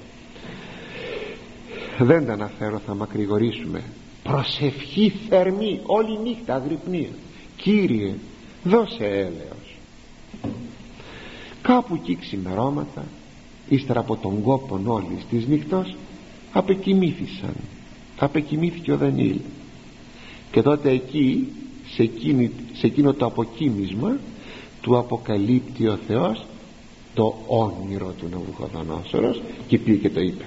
Δεν τα αναφέρω, θα μακρηγορήσουμε. Προσευχή θερμή όλη νύχτα, αγρυπνία. Κύριε, δώσε έλεος. Κάπου εκεί ξημερώματα, ύστερα από τον κόπον όλης της νύχτος, απεκοιμήθησαν. Απεκοιμήθηκε ο Δανιήλ. Και τότε εκεί, σε, εκείνη, σε εκείνο το αποκοίμισμα, του αποκαλύπτει ο Θεός το όνειρο του Ναβουχοδονόσορος, και πήγε και το είπε.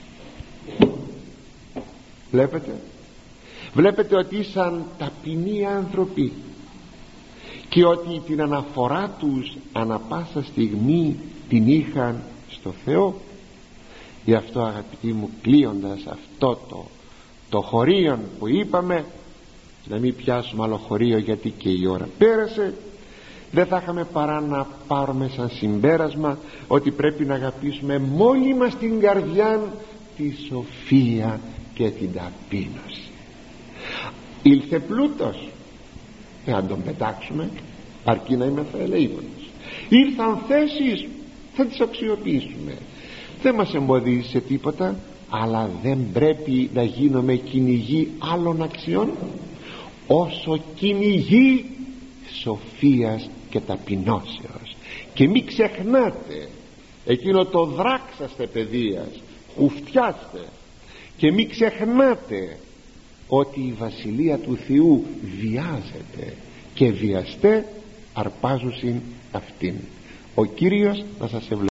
Βλέπετε, βλέπετε ότι ήσαν ταπεινοί άνθρωποι, και ότι την αναφορά τους ανα πάσα στιγμή την είχαν στο Θεό. Γι' αυτό, αγαπητοί μου, κλείοντας αυτό το, το χωρίον που είπαμε, να μην πιάσουμε άλλο χωρίο, γιατί και η ώρα πέρασε, δεν θα είχαμε παρά να πάρουμε σαν συμπέρασμα ότι πρέπει να αγαπήσουμε μόλι μας την καρδιά τη σοφία και την ταπείνωση. Ήλθε πλούτος, εάν τον πετάξουμε, αρκεί να είμαστε ελεήμονες. Ήρθαν θέσεις, θα τις αξιοποιήσουμε, δεν μας εμποδίζει σε τίποτα, αλλά δεν πρέπει να γίνουμε κυνηγοί άλλων αξιών, όσο κυνηγοί σοφίας και ταπεινώσεως. Και μην ξεχνάτε εκείνο το δράξαστε παιδείας, χουφτιάστε, και μην ξεχνάτε ότι η βασιλεία του Θεού βιάζεται και βιαστέ αρπάζουσιν αυτήν. Ο Κύριος να σας ευλογήσει.